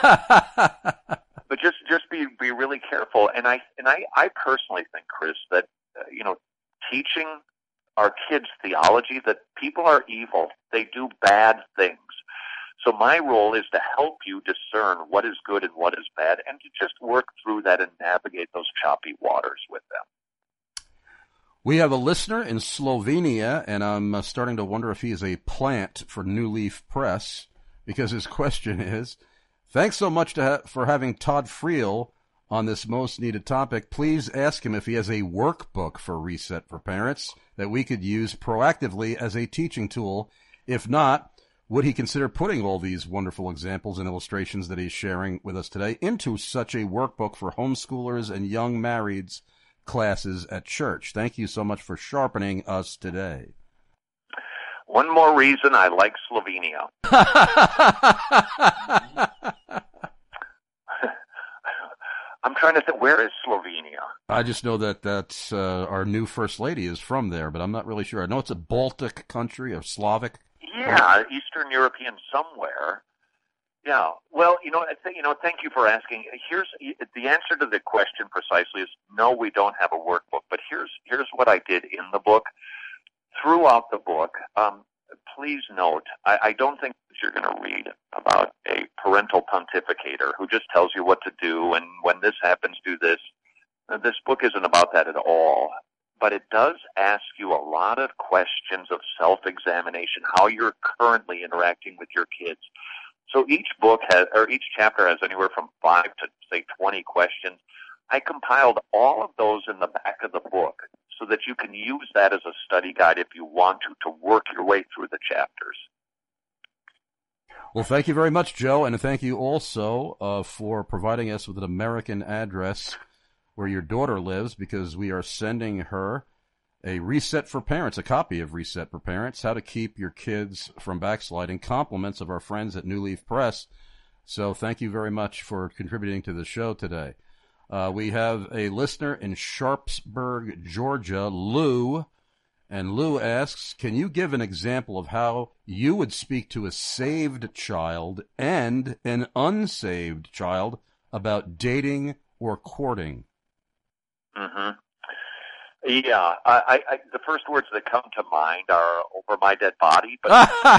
But, but just just be be really careful. And I and I, I personally think, Chris, that uh, you know, teaching our kids theology that people are evil, they do bad things. So my role is to help you discern what is good and what is bad and to just work through that and navigate those choppy waters with them.
We have a listener in Slovenia, and I'm uh, starting to wonder if he is a plant for New Leaf Press, because his question is, thanks so much to ha- for having Todd Friel on this most needed topic. Please ask him if he has a workbook for Reset for Parents that we could use proactively as a teaching tool. If not, would he consider putting all these wonderful examples and illustrations that he's sharing with us today into such a workbook for homeschoolers and young marrieds classes at church? Thank you so much for sharpening us today.
One more reason I like Slovenia. I'm trying to think, where is Slovenia?
I just know that that's uh, our new First Lady is from there, but I'm not really sure. I know it's a Baltic country, or Slavic.
Yeah, Eastern European somewhere. Yeah. Well, you know, I think, you know, thank you for asking. Here's the answer to the question precisely is no, we don't have a workbook. But here's here's what I did in the book. Throughout the book, um, please note, I, I don't think that you're going to read about a parental pontificator who just tells you what to do and when this happens, do this. This book isn't about that at all. But it does ask you a lot of questions of self-examination, how you're currently interacting with your kids. So each book has, or each chapter has anywhere from five to, say, twenty questions. I compiled all of those in the back of the book so that you can use that as a study guide if you want to, to work your way through the chapters.
Well, thank you very much, Joe, and thank you also uh, for providing us with an American address where your daughter lives, because we are sending her a Reset for Parents, a copy of Reset for Parents, How to Keep Your Kids from Backsliding, compliments of our friends at New Leaf Press. So thank you very much for contributing to the show today. Uh, we have a listener in Sharpsburg, Georgia, Lou, and Lou asks, can you give an example of how you would speak to a saved child and an unsaved child about dating or courting?
Mm-hmm. Yeah, I, I, the first words that come to mind are "over my dead body." But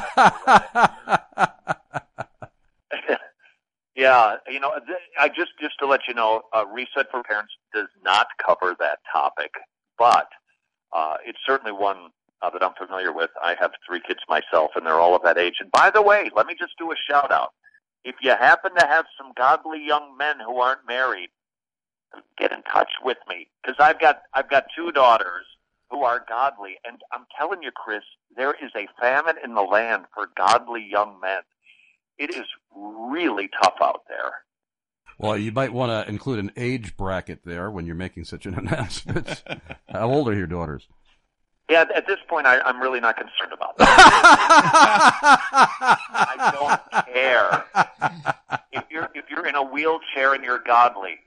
yeah, you know, I just just to let you know, uh, Reset for Parents does not cover that topic, but uh, it's certainly one uh, that I'm familiar with. I have three kids myself, and they're all of that age. And by the way, let me just do a shout out. If you happen to have some godly young men who aren't married, get in touch with me, because I've got I've got two daughters who are godly, and I'm telling you, Chris, there is a famine in the land for godly young men. It is really tough out there.
Well, you might want to include an age bracket there when you're making such an announcement. How old are your daughters?
Yeah, at this point, I, I'm really not concerned about that. I don't care. If you're if you're in a wheelchair and you're godly.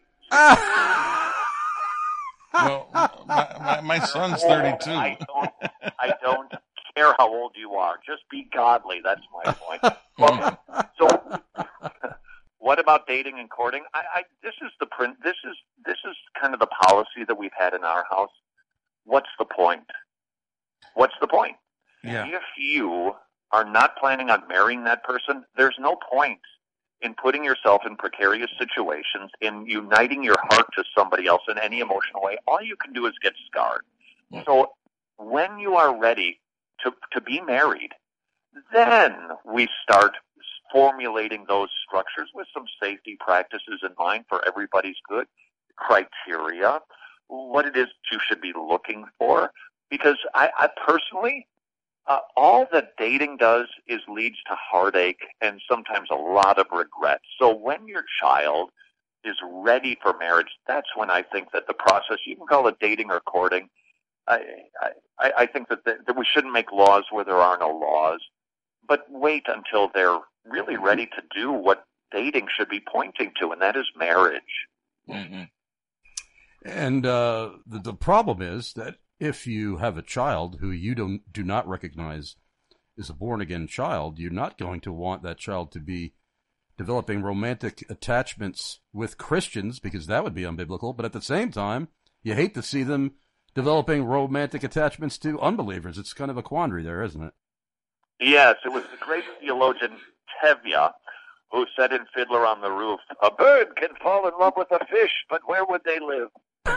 Well, my, my, my son's thirty-two.
I don't, I don't care how old you are. Just be godly. That's my point. Okay. So, what about dating and courting? I, I this is the print. This is this is kind of the policy that we've had in our house. What's the point? What's the point?
Yeah.
If you are not planning on marrying that person, there's no point in putting yourself in precarious situations, in uniting your heart to somebody else in any emotional way. All you can do is get scarred.
Yeah.
So when you are ready to to be married, then we start formulating those structures with some safety practices in mind for everybody's good, criteria, what it is you should be looking for. Because I, I personally, uh, all that dating does is leads to heartache and sometimes a lot of regret. So when your child is ready for marriage, that's when I think that the process, you can call it dating or courting, I, I, I think that, the, that we shouldn't make laws where there are no laws, but wait until they're really ready to do what dating should be pointing to, and that is marriage.
Mm-hmm.
And uh, the, the problem is that if you have a child who you don't do not recognize is a born-again child, you're not going to want that child to be developing romantic attachments with Christians, because that would be unbiblical. But at the same time, you hate to see them developing romantic attachments to unbelievers. It's kind of a quandary there, isn't it?
Yes, it was the great theologian Tevye who said in Fiddler on the Roof, "A bird can fall in love with a fish, but where would they live?"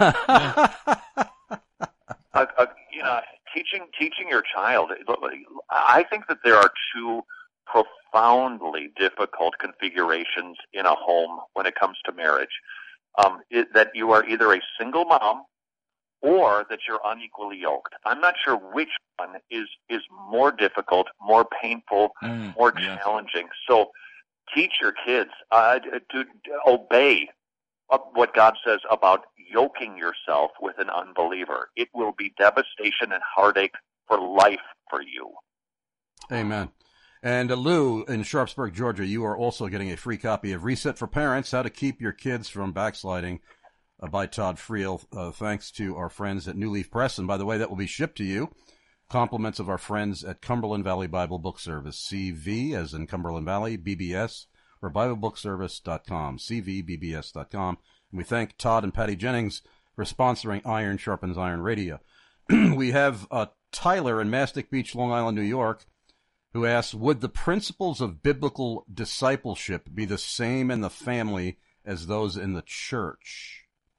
uh, uh, you know, teaching teaching your child. I think that there are two profoundly difficult configurations in a home when it comes to marriage. Um, it, that you are either a single mom or that you're unequally yoked. I'm not sure which one is is more difficult, more painful,
Mm,
more
yes.
challenging. So teach your kids uh, to, to obey what God says about yoking yourself with an unbeliever. It will be devastation and heartache for life for you.
Amen. And uh, Lou, in Sharpsburg, Georgia, you are also getting a free copy of Reset for Parents, How to Keep Your Kids from Backsliding, uh, by Todd Friel, uh, thanks to our friends at New Leaf Press. And by the way, that will be shipped to you. Compliments of our friends at Cumberland Valley Bible Book Service, C V as in Cumberland Valley, B B S, or Bible Book Service dot com, C V B B S dot com. And we thank Todd and Patty Jennings for sponsoring Iron Sharpens Iron Radio. We have uh, Tyler in Mastic Beach, Long Island, New York, who asks, would the principles of biblical discipleship be the same in the family as those in the church?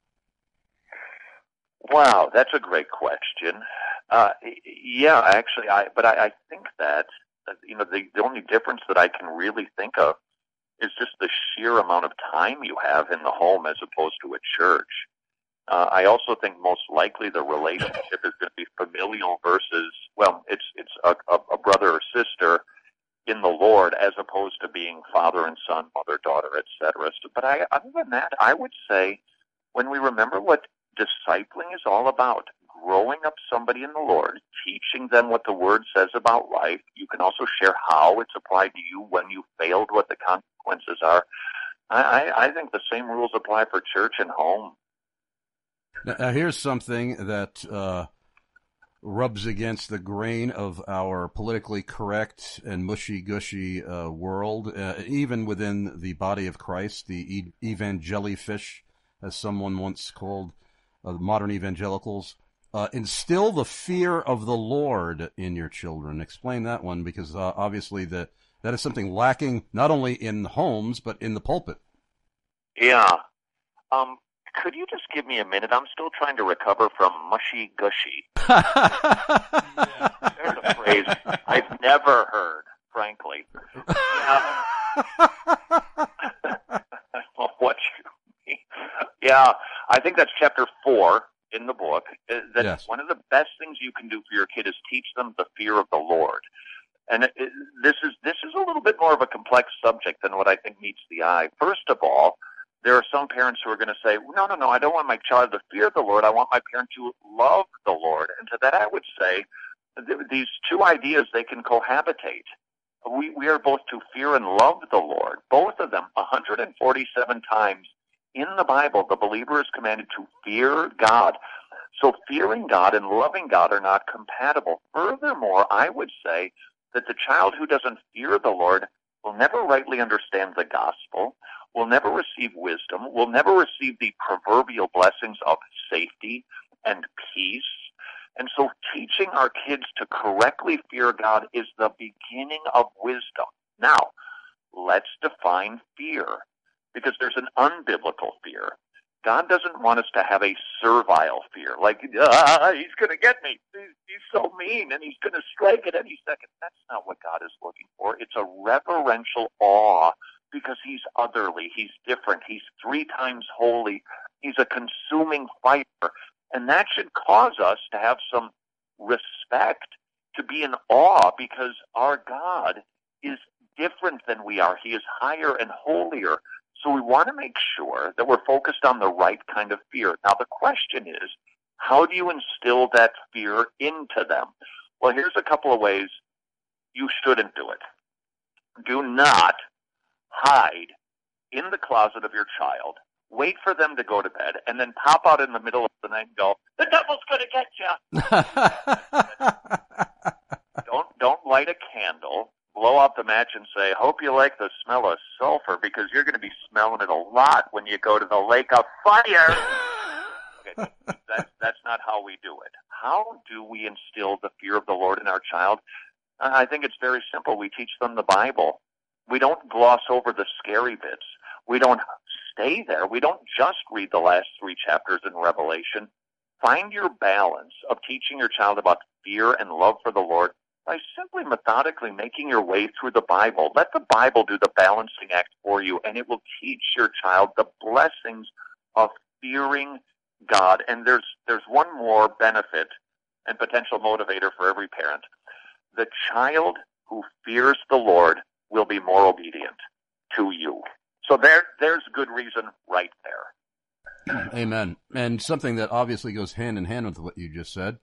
Wow, that's a great question. Uh, yeah, actually, I but I, I think that, you know, the, the only difference that I can really think of is just the sheer amount of time you have in the home as opposed to a church. Uh, I also think most likely the relationship is going to be familial versus, well, it's it's a, a, a brother or sister in the Lord as opposed to being father and son, mother, daughter, et cetera. So, but I, other than that, I would say when we remember what discipling is all about, growing up somebody in the Lord, teaching them what the Word says about life. You can also share how it's applied to you when you failed, what the consequences are. I, I, I think the same rules apply for church and home.
Now, now here's something that uh, rubs against the grain of our politically correct and mushy-gushy uh, world, uh, even within the body of Christ, the e- evangelifish, as someone once called uh, modern evangelicals. Uh, instill the fear of the Lord in your children. Explain that one, because uh, obviously that that is something lacking not only in homes, but in the pulpit.
Yeah. Um, could you just give me a minute? I'm still trying to recover from mushy-gushy. There's a phrase I've never heard, frankly. Yeah. What you mean? Yeah, I think that's chapter four in the book. That
Yes.
One of the best things you can do for your kid is teach them the fear of the Lord. And it, it, this is this is a little bit more of a complex subject than what I think meets the eye. First of all, there are some parents who are going to say, no, no, no, I don't want my child to fear the Lord. I want my parent to love the Lord. And to that I would say, th- these two ideas, they can cohabitate. We, we are both to fear and love the Lord. Both of them, one hundred forty-seven times in the Bible, the believer is commanded to fear God. So fearing God and loving God are not compatible. Furthermore, I would say that the child who doesn't fear the Lord will never rightly understand the gospel, will never receive wisdom, will never receive the proverbial blessings of safety and peace. And so teaching our kids to correctly fear God is the beginning of wisdom. Now, let's define fear, because there's an unbiblical fear. God doesn't want us to have a servile fear, like, ah, he's going to get me. He's, he's so mean, and he's going to strike at any second. That's not what God is looking for. It's a reverential awe, because he's otherly, he's different, he's three times holy, he's a consuming fire. And that should cause us to have some respect, to be in awe, because our God is different than we are. He is higher and holier. So we want to make sure that we're focused on the right kind of fear. Now, the question is, how do you instill that fear into them? Well, here's a couple of ways you shouldn't do it. Do not hide in the closet of your child, wait for them to go to bed, and then pop out in the middle of the night and go, the devil's going to get you. don't, don't light a candle. Blow out the match and say, hope you like the smell of sulfur, because you're going to be smelling it a lot when you go to the lake of fire. Okay, that's, that's not how we do it. How do we instill the fear of the Lord in our child? I think it's very simple. We teach them the Bible. We don't gloss over the scary bits. We don't stay there. We don't just read the last three chapters in Revelation. Find your balance of teaching your child about fear and love for the Lord by simply methodically making your way through the Bible. Let the Bible do the balancing act for you, and it will teach your child the blessings of fearing God. And there's there's one more benefit and potential motivator for every parent. The child who fears the Lord will be more obedient to you. So there, there's good reason right there.
Amen. And something that obviously goes hand in hand with what you just said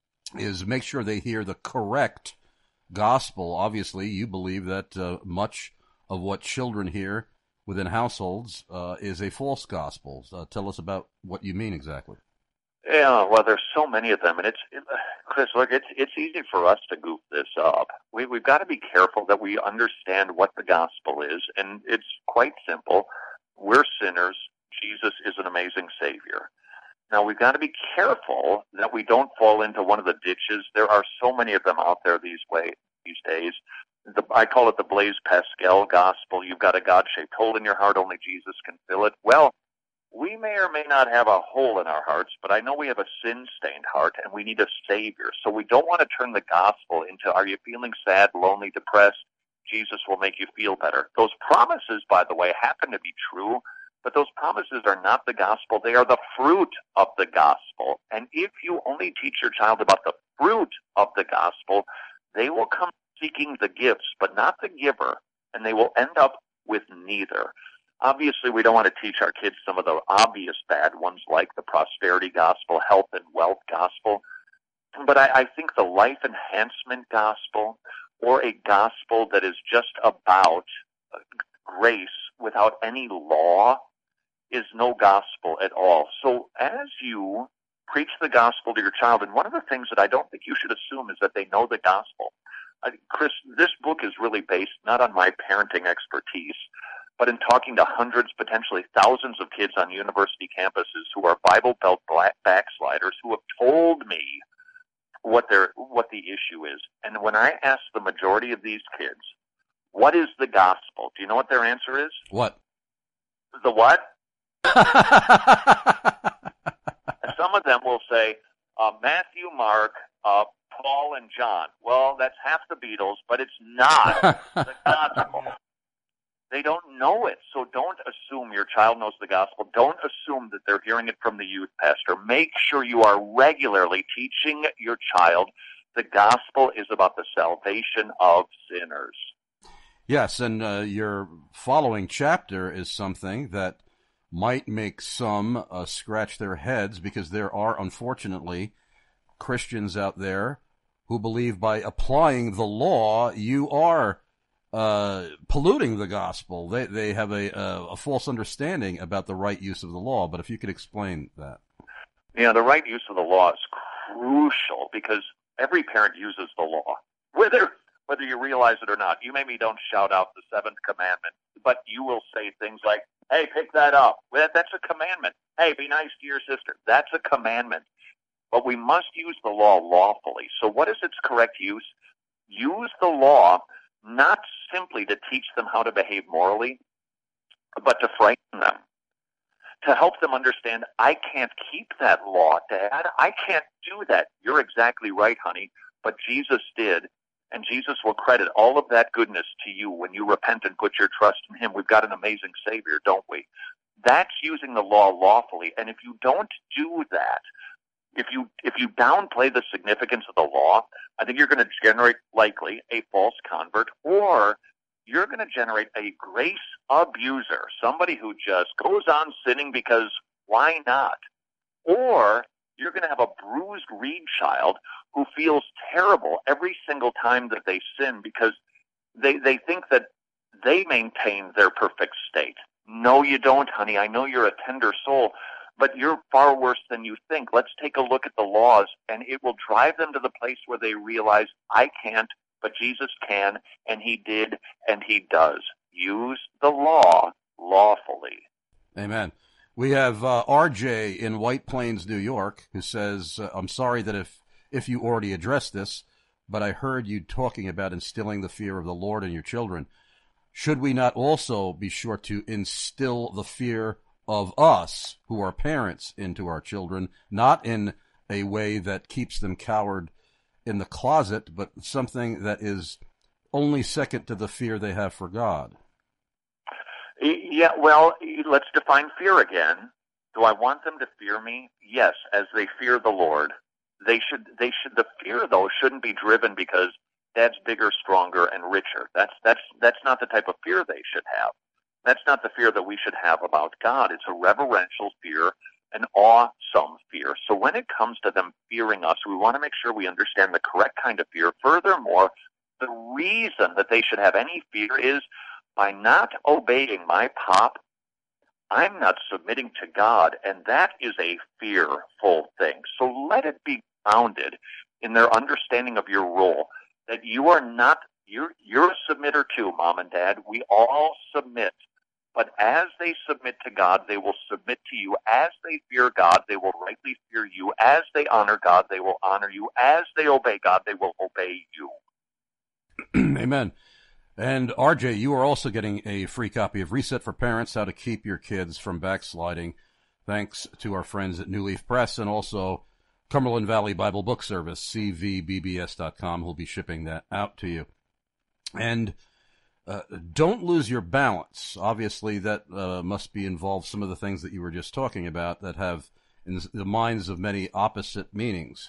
is make sure they hear the correct gospel. Obviously, you believe that uh, much of what children hear within households uh, is a false gospel. Uh, tell us about what you mean exactly.
Yeah, well, there's so many of them, and it's it, Chris. Look, it's it's easy for us to goof this up. We we've got to be careful that we understand what the gospel is, and it's quite simple. We're sinners. Jesus is an amazing Savior. Now, we've got to be careful that we don't fall into one of the ditches. There are so many of them out there these way these days. The, I call it the Blaise Pascal gospel. You've got a God-shaped hole in your heart. Only Jesus can fill it. Well, we may or may not have a hole in our hearts, but I know we have a sin-stained heart, and we need a Savior. So we don't want to turn the gospel into, are you feeling sad, lonely, depressed? Jesus will make you feel better. Those promises, by the way, happen to be true, but those promises are not the gospel. They are the fruit of the gospel. And if you only teach your child about the fruit of the gospel, they will come seeking the gifts, but not the giver, and they will end up with neither. Obviously, we don't want to teach our kids some of the obvious bad ones like the prosperity gospel, health and wealth gospel. But I, I think the life enhancement gospel, or a gospel that is just about grace without any law, is no gospel at all. So as you preach the gospel to your child, and one of the things that I don't think you should assume is that they know the gospel. Uh, Chris, this book is really based not on my parenting expertise, but in talking to hundreds, potentially thousands of kids on university campuses who are Bible Belt black backsliders who have told me what their what the issue is. And when I ask the majority of these kids, what is the gospel? Do you know what their answer is?
What?
The what? Some of them will say, uh, Matthew, Mark, uh, Paul, and John. Well, that's half the Beatles, but it's not the gospel. They don't know it, so don't assume your child knows the gospel. Don't assume that they're hearing it from the youth pastor. Make sure you are regularly teaching your child the gospel is about the salvation of sinners.
Yes, and uh, your following chapter is something that might make some uh, scratch their heads, because there are, unfortunately, Christians out there who believe by applying the law, you are uh, polluting the gospel. They they have a, a, a false understanding about the right use of the law. But if you could explain that.
You know, the right use of the law is crucial because every parent uses the law, whether whether you realize it or not. You maybe don't shout out the seventh commandment, but you will say things like, hey, pick that up. Well, that's a commandment. Hey, be nice to your sister. That's a commandment. But we must use the law lawfully. So what is its correct use? Use the law not simply to teach them how to behave morally, but to frighten them, to help them understand, I can't keep that law, Dad. I can't do that. You're exactly right, honey, but Jesus did, and Jesus will credit all of that goodness to you when you repent and put your trust in him. We've got an amazing Savior, don't we? That's using the law lawfully, and if you don't do that, if you if you downplay the significance of the law, I think you're going to generate, likely, a false convert, or you're going to generate a grace abuser, somebody who just goes on sinning because why not? Or you're going to have a bruised reed child who feels terrible every single time that they sin because they, they think that they maintain their perfect state. No, you don't, honey. I know you're a tender soul, but you're far worse than you think. Let's take a look at the laws, and it will drive them to the place where they realize, I can't, but Jesus can, and he did, and he does. Use the law lawfully.
Amen. We have uh, R J in White Plains, New York, who says, uh, I'm sorry that if, if you already addressed this, but I heard you talking about instilling the fear of the Lord in your children. Should we not also be sure to instill the fear of us, who are parents, into our children, not in a way that keeps them coward in the closet, but something that is only second to the fear they have for God?
Yeah, well, let's define fear again. Do I want them to fear me? Yes, as they fear the Lord. They should, they should, the fear, though, shouldn't be driven because Dad's bigger, stronger, and richer. That's, that's, that's not the type of fear they should have. That's not the fear that we should have about God. It's a reverential fear, an awesome fear. So when it comes to them fearing us, we want to make sure we understand the correct kind of fear. Furthermore, the reason that they should have any fear is by not obeying my pop, I'm not submitting to God, and that is a fearful thing. So let it be grounded in their understanding of your role, that you are not, you're, you're a submitter too, Mom and Dad. We all submit. But as they submit to God, they will submit to you. As they fear God, they will rightly fear you. As they honor God, they will honor you. As they obey God, they will obey you.
Amen. And R J, you are also getting a free copy of Reset for Parents, How to Keep Your Kids from Backsliding, thanks to our friends at New Leaf Press and also Cumberland Valley Bible Book Service, C V B B S dot com, who'll be shipping that out to you. And uh, don't lose your balance. Obviously, that uh, must be involved some of the things that you were just talking about that have in the minds of many opposite meanings.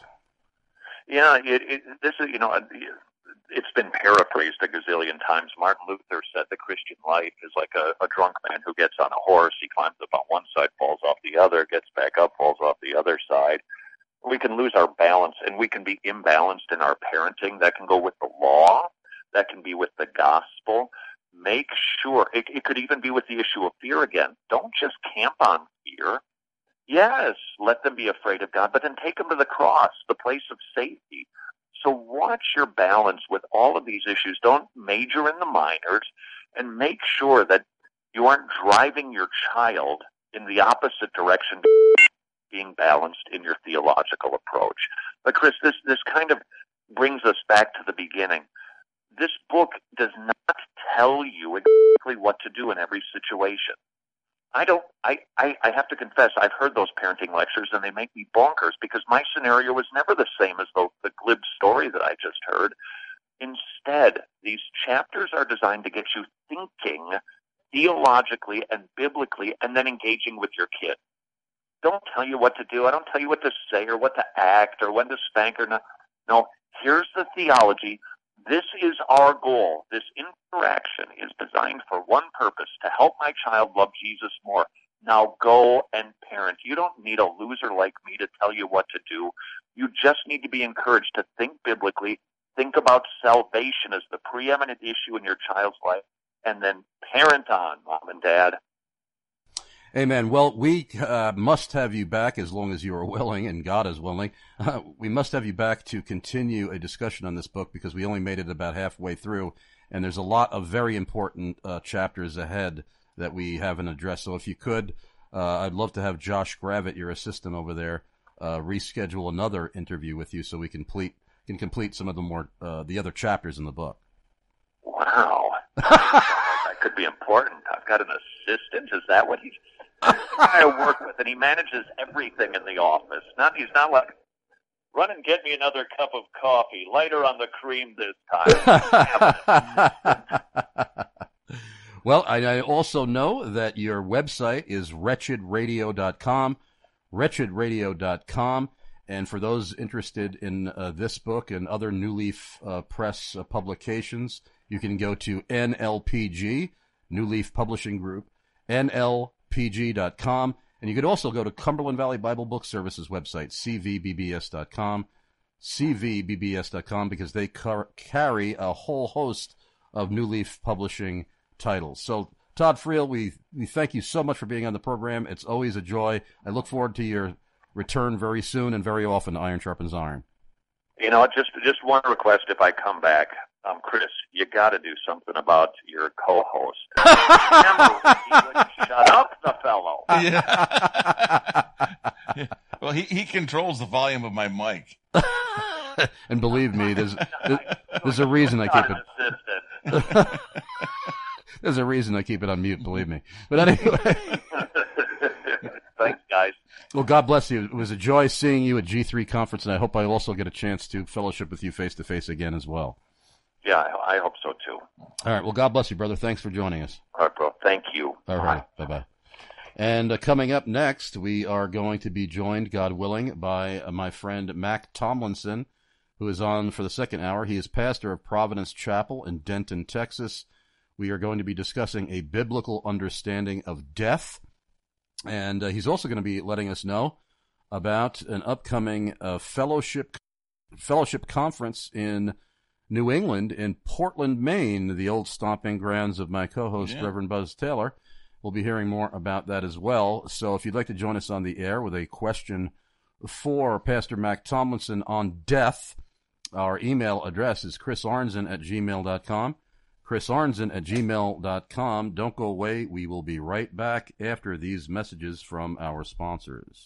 Yeah, it, it, this is, you know, it's been paraphrased a gazillion times. Martin Luther said the Christian life is like a, a drunk man who gets on a horse. He climbs up on one side, falls off the other, gets back up, falls off the other side. We can lose our balance, and we can be imbalanced in our parenting. That can go with the law. That can be with the gospel. Make sure, it, it could even be with the issue of fear again. Don't just camp on fear. Yes, let them be afraid of God, but then take them to the cross, the place of safety. So watch your balance with all of these issues. Don't major in the minors, and make sure that you aren't driving your child in the opposite direction, being balanced in your theological approach. But Chris, this, this kind of brings us back to the beginning. This book does not tell you exactly what to do in every situation. I don't, I, I, I have to confess, I've heard those parenting lectures and they make me bonkers because my scenario was never the same as the, the glib story that I just heard. Instead, these chapters are designed to get you thinking theologically and biblically and then engaging with your kid. Don't tell you what to do. I don't tell you what to say or what to act or when to spank or not. No, here's the theology. This is our goal. This interaction is designed for one purpose, to help my child love Jesus more. Now go and parent. You don't need a loser like me to tell you what to do. You just need to be encouraged to think biblically, think about salvation as the preeminent issue in your child's life, and then parent on, Mom and Dad.
Amen. Well, we uh, must have you back as long as you are willing, and God is willing. Uh, we must have you back to continue a discussion on this book because we only made it about halfway through, and there's a lot of very important uh, chapters ahead that we haven't addressed. So if you could, uh, I'd love to have Josh Gravitt, your assistant over there, uh, reschedule another interview with you so we can complete can complete some of the more uh, the other chapters in the book.
Wow, that could be important. I've got an assistant. Is that what he's? The guy I work with, and he manages everything in the office. Not he's not like, run and get me another cup of coffee, lighter on the cream this time.
Well, I, I also know that your website is wretched radio dot com, wretched radio dot com, and for those interested in uh, this book and other New Leaf uh, Press uh, publications, you can go to N L P G, New Leaf Publishing Group, N L P G dot com, and you could also go to Cumberland Valley Bible Book Services website, C V B B S dot com, C V B B S dot com, because they car- carry a whole host of New Leaf Publishing titles. So, Todd Friel, we, we thank you so much for being on the program. It's always a joy. I look forward to your return very soon and very often to Iron Sharpens Iron.
You know, just just one request if I come back. Um, Chris, you got to do something about your co-host. Shut up, the fellow.
Yeah. Well, he, he controls the volume of my mic.
And believe me, there's there's a reason I keep it. There's a reason I keep it on mute. Believe me. But anyway.
Thanks, guys.
Well, God bless you. It was a joy seeing you at G three Conference, and I hope I also get a chance to fellowship with you face to face again as well.
Yeah, I, I hope so, too.
All right. Well, God bless you, brother. Thanks for joining us.
All right, bro. Thank you.
All right. Bye. Bye-bye. And uh, coming up next, we are going to be joined, God willing, by uh, my friend Mac Tomlinson, who is on for the second hour. He is pastor of Providence Chapel in Denton, Texas. We are going to be discussing a biblical understanding of death. And uh, he's also going to be letting us know about an upcoming uh, fellowship fellowship conference in New England, in Portland, Maine, the old stomping grounds of my co-host, yeah. Reverend Buzz Taylor. We'll be hearing more about that as well. So if you'd like to join us on the air with a question for Pastor Mac Tomlinson on death, our email address is chris arnzen at gmail dot com. chris arnzen at gmail dot com. Don't go away. We will be right back after these messages from our sponsors.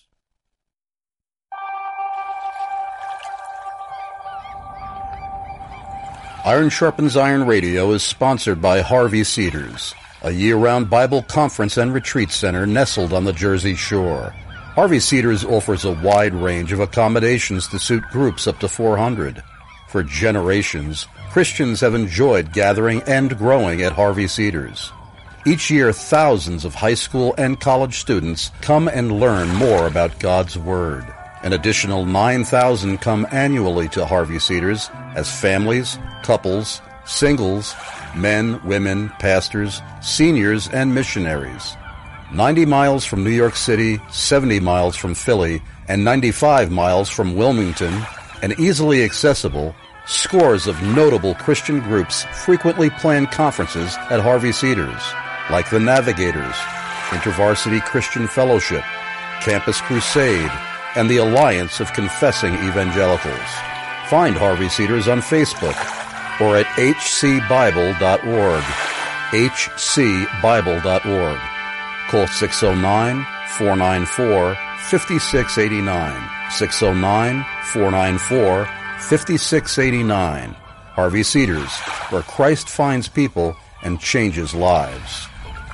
Iron Sharpens Iron Radio is sponsored by Harvey Cedars, a year-round Bible conference and retreat center nestled on the Jersey Shore. Harvey Cedars offers a wide range of accommodations to suit groups up to four hundred. For generations, Christians have enjoyed gathering and growing at Harvey Cedars. Each year, thousands of high school and college students come and learn more about God's Word. An additional nine thousand come annually to Harvey Cedars as families, couples, singles, men, women, pastors, seniors, and missionaries. ninety miles from New York City, seventy miles from Philly, and ninety-five miles from Wilmington, and easily accessible, scores of notable Christian groups frequently plan conferences at Harvey Cedars, like the Navigators, InterVarsity Christian Fellowship, Campus Crusade, and the Alliance of Confessing Evangelicals. Find Harvey Cedars on Facebook or at h c bible dot org, h c bible dot org. Call six oh nine, four nine four, five six eight nine, six oh nine, four nine four, five six eight nine. Harvey Cedars, where Christ finds people and changes lives.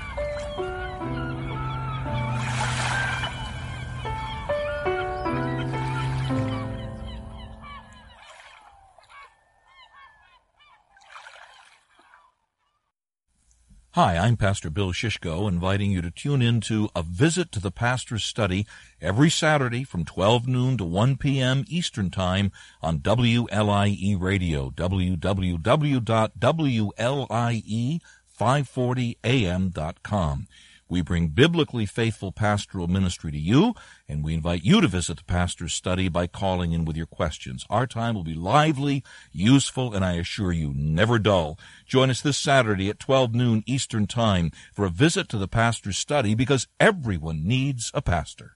Hi, I'm Pastor Bill Shishko, inviting you to tune in to A Visit to the Pastor's Study every Saturday from twelve noon to one p.m. Eastern Time on W L I E Radio, w w w dot w l i e five forty a m dot com. We bring biblically faithful pastoral ministry to you, and we invite you to visit the pastor's study by calling in with your questions. Our time will be lively, useful, and I assure you, never dull. Join us this Saturday at twelve noon Eastern Time for a visit to the pastor's study, because everyone needs a pastor.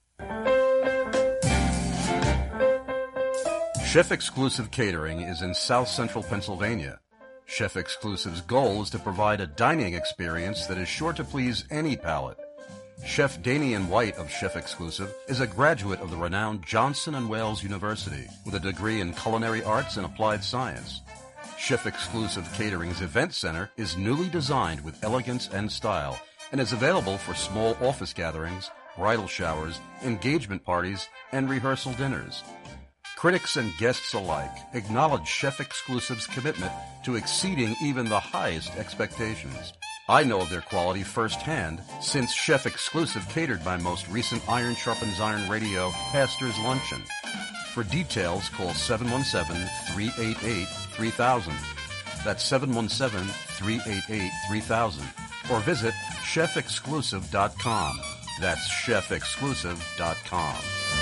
Chef Exclusive Catering is in South Central Pennsylvania. Chef Exclusive's goal is to provide a dining experience that is sure to please any palate. Chef Damian White of Chef Exclusive is a graduate of the renowned Johnson and Wales University with a degree in culinary arts and applied science. Chef Exclusive Catering's event center is newly designed with elegance and style and is available for small office gatherings, bridal showers, engagement parties, and rehearsal dinners. Critics and guests alike acknowledge Chef Exclusive's commitment to exceeding even the highest expectations. I know of their quality firsthand, since Chef Exclusive catered my most recent Iron Sharpens Iron Radio Pastor's Luncheon. For details, call seven one seven, three eight eight, three thousand. That's seven one seven, three eight eight, three thousand. Or visit chef exclusive dot com. That's chef exclusive dot com.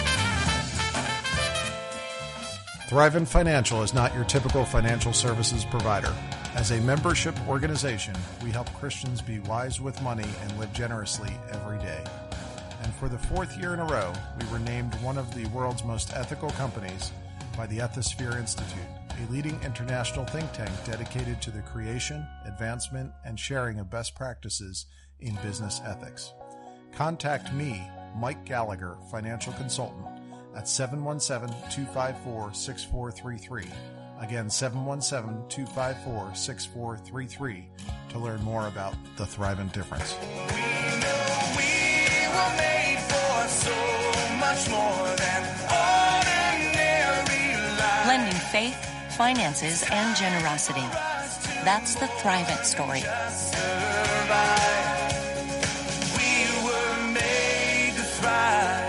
Thrivent Financial is not your typical financial services provider. As a membership organization, we help Christians be wise with money and live generously every day. And for the fourth year in a row, we were named one of the world's most ethical companies by the Ethisphere Institute, a leading international think tank dedicated to the creation, advancement, and sharing of best practices in business ethics. Contact me, Mike Gallagher, financial consultant, at seven one seven, two five four, six four three three. Again, seven one seven, two five four, six four three three to learn more about the Thrivent difference.
We know we were made for so much more than ordinary life.
Blending faith, finances, and generosity. That's the Thrivent story.
We were made to thrive.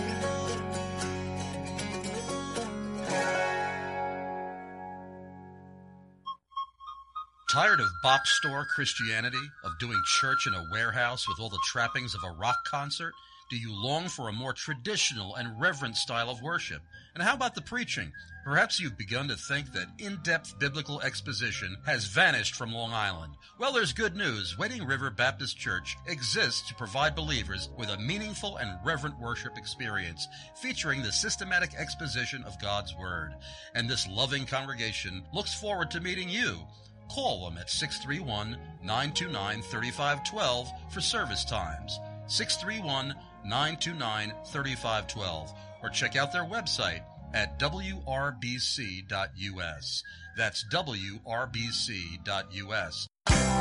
Tired of box store Christianity, of doing church in a warehouse with all the trappings of a rock concert? Do you long for a more traditional and reverent style of worship? And how about the preaching? Perhaps you've begun to think that in-depth biblical exposition has vanished from Long Island. Well, there's good news. Wading River Baptist Church exists to provide believers with a meaningful and reverent worship experience featuring the systematic exposition of God's Word. And this loving congregation looks forward to meeting you. Call them at six three one, nine two nine, three five one two for service times, six three one, nine two nine, three five one two, or check out their website at w r b c dot u s. That's w r b c dot u s.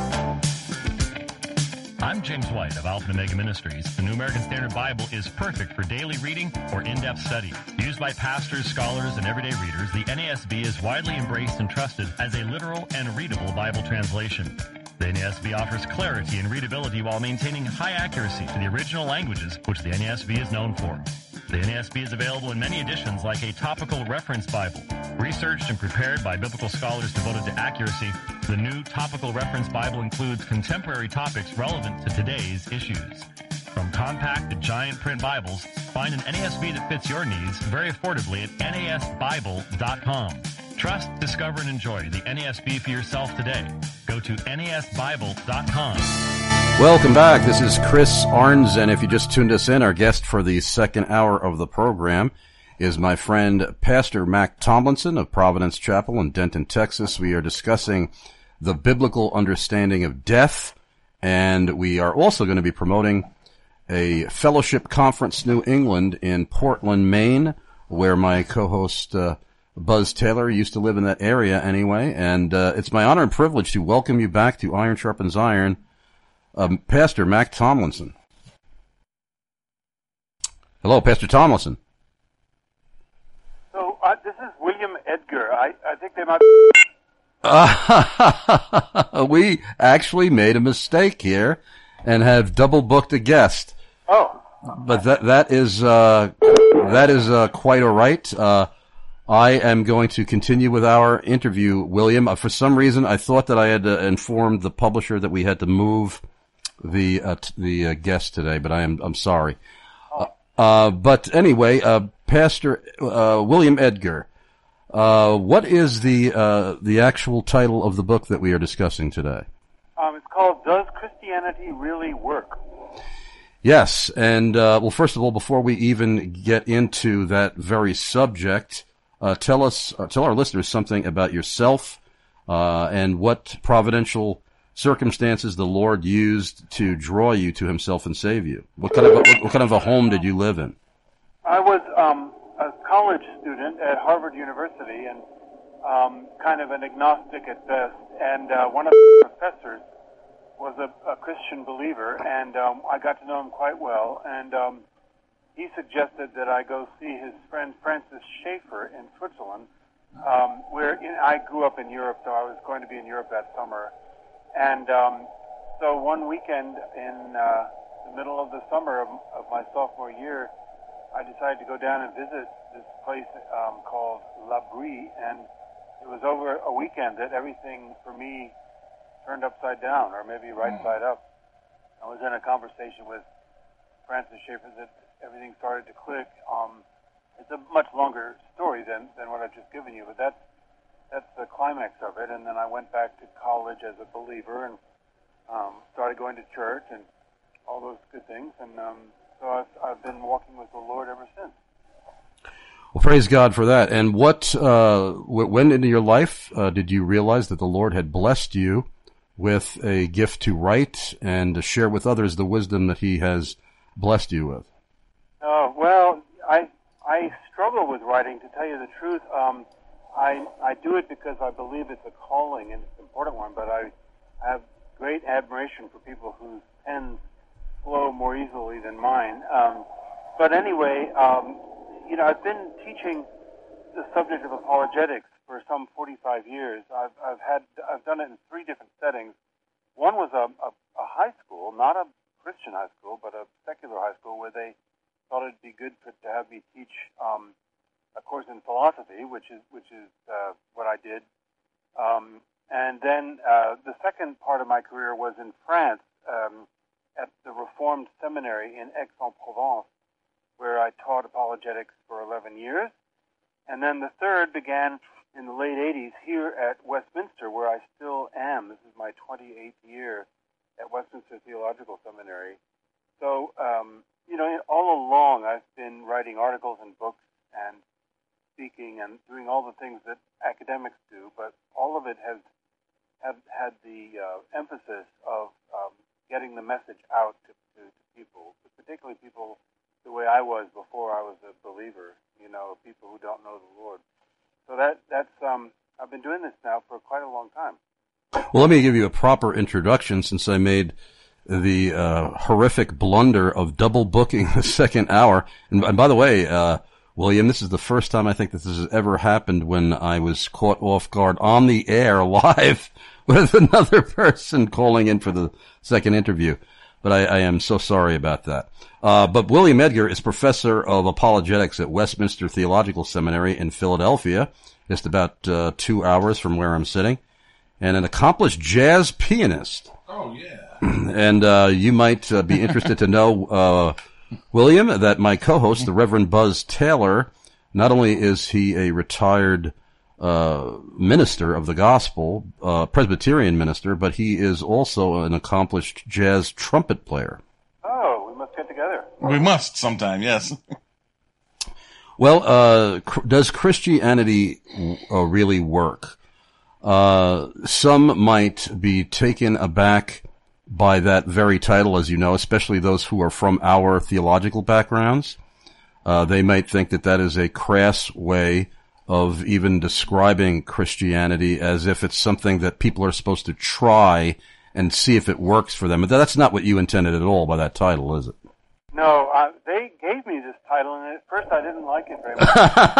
I'm James White of Alpha and Omega Ministries. The New American Standard Bible is perfect for daily reading or in-depth study. Used by pastors, scholars, and everyday readers, the N A S B is widely embraced and trusted as a literal and readable Bible translation. The N A S B offers clarity and readability while maintaining high accuracy to the original languages, which the N A S B is known for. The N A S B is available in many editions like a topical reference Bible. Researched and prepared by biblical scholars devoted to accuracy, the new topical reference Bible includes contemporary topics relevant to today's issues. From compact to giant print Bibles, find an N A S B that fits your needs very affordably at N A S Bible dot com. Trust, discover, and enjoy the N A S B for yourself today. Go to N A S Bible dot com.
Welcome back. This is Chris Arns, and if you just tuned us in, our guest for the second hour of the program is my friend Pastor Mac Tomlinson of Providence Chapel in Denton, Texas. We are discussing the biblical understanding of death, and we are also going to be promoting a Fellowship Conference New England in Portland, Maine, where my co-host uh, Buzz Taylor used to live in that area anyway, and uh, it's my honor and privilege to welcome you back to Iron Sharpens Iron, um, Pastor Mac Tomlinson. Hello, Pastor Tomlinson.
So uh, this is William Edgar. I, I think they might.
Uh, we actually made a mistake here and have double booked a guest.
Oh,
but that that is uh, that is uh, quite all right. Uh, I am going to continue with our interview, William. Uh, for some reason, I thought that I had uh, informed the publisher that we had to move the uh, t- the uh, guest today, but I am I'm sorry. Uh, uh, but anyway, uh, Pastor uh, William Edgar, uh, what is the uh, the actual title of the book that we are discussing today?
Um, it's called "Does Christianity Really Work?"
Yes, and uh, well, first of all, before we even get into that very subject, uh, tell us, uh, tell our listeners something about yourself uh, and what providential circumstances the Lord used to draw you to Himself and save you. What kind of a, what, what kind of a home did you live in?
I was um, a college student at Harvard University and um, kind of an agnostic at best. And uh, one of the professors was a, a Christian believer, and um, I got to know him quite well. And um, he suggested that I go see his friend Francis Schaeffer in Switzerland, um, where in, I grew up in Europe, so I was going to be in Europe that summer. And um, so one weekend in uh, the middle of the summer of, of my sophomore year, I decided to go down and visit this place um, called La Brie, and it was over a weekend that everything for me turned upside down, or maybe right side up. I was in a conversation with Francis Schaeffer that everything started to click. Um, it's a much longer story than, than what I've just given you, but that's that's the climax of it. And then I went back to college as a believer and um, started going to church and all those good things. And um, so I've, I've been walking with the Lord ever since.
Well, praise God for that. And what, uh, when in your life uh, did you realize that the Lord had blessed you with a gift to write and to share with others the wisdom that He has blessed you with?
Oh, well, I I struggle with writing, to tell you the truth. Um, I I do it because I believe it's a calling and it's an important one, but I have great admiration for people whose pens flow more easily than mine. Um, but anyway, um, you know, I've been teaching the subject of apologetics for some forty-five years. I've, I've had, I've done it in three different settings. One was a, a, a high school, not a Christian high school, but a secular high school, where they thought it'd be good for, to have me teach um, a course in philosophy, which is which is uh, what I did. Um, and then uh, the second part of my career was in France um, at the Reformed Seminary in Aix-en-Provence, where I taught apologetics for eleven years. And then the third began in the late eighties here at Westminster, where I still am. This is my twenty-eighth year at Westminster Theological Seminary. So, um, you know, all along I've been writing articles and books and speaking and doing all the things that academics do, but all of it has have had the uh, emphasis of um, getting the message out to, to, to people, particularly people the way I was before I was a believer, you know, people who don't know the Lord. So that that's um, I've been doing this now for quite a long time.
Well, let me give you a proper introduction, since I made the uh, horrific blunder of double booking the second hour. And, and by the way, uh, William, this is the first time I think that this has ever happened when I was caught off guard on the air live with another person calling in for the second interview. But I, I am so sorry about that. Uh, but William Edgar is professor of apologetics at Westminster Theological Seminary in Philadelphia, just about uh, two hours from where I'm sitting, and an accomplished jazz pianist.
Oh, yeah.
And uh, you might uh, be interested to know, uh, William, that my co-host, the Reverend Buzz Taylor, not only is he a retired uh minister of the gospel, uh Presbyterian minister, but he is also an accomplished jazz trumpet player.
Oh, we must get together.
We must sometime, yes.
Well, uh cr- does Christianity uh, really work? Uh some might be taken aback by that very title, as you know, especially those who are from our theological backgrounds. Uh they might think that that is a crass way of even describing Christianity as if it's something that people are supposed to try and see if it works for them. But that's not what you intended at all by that title, is it?
No, uh, they gave me this title, and at first I didn't like it very much.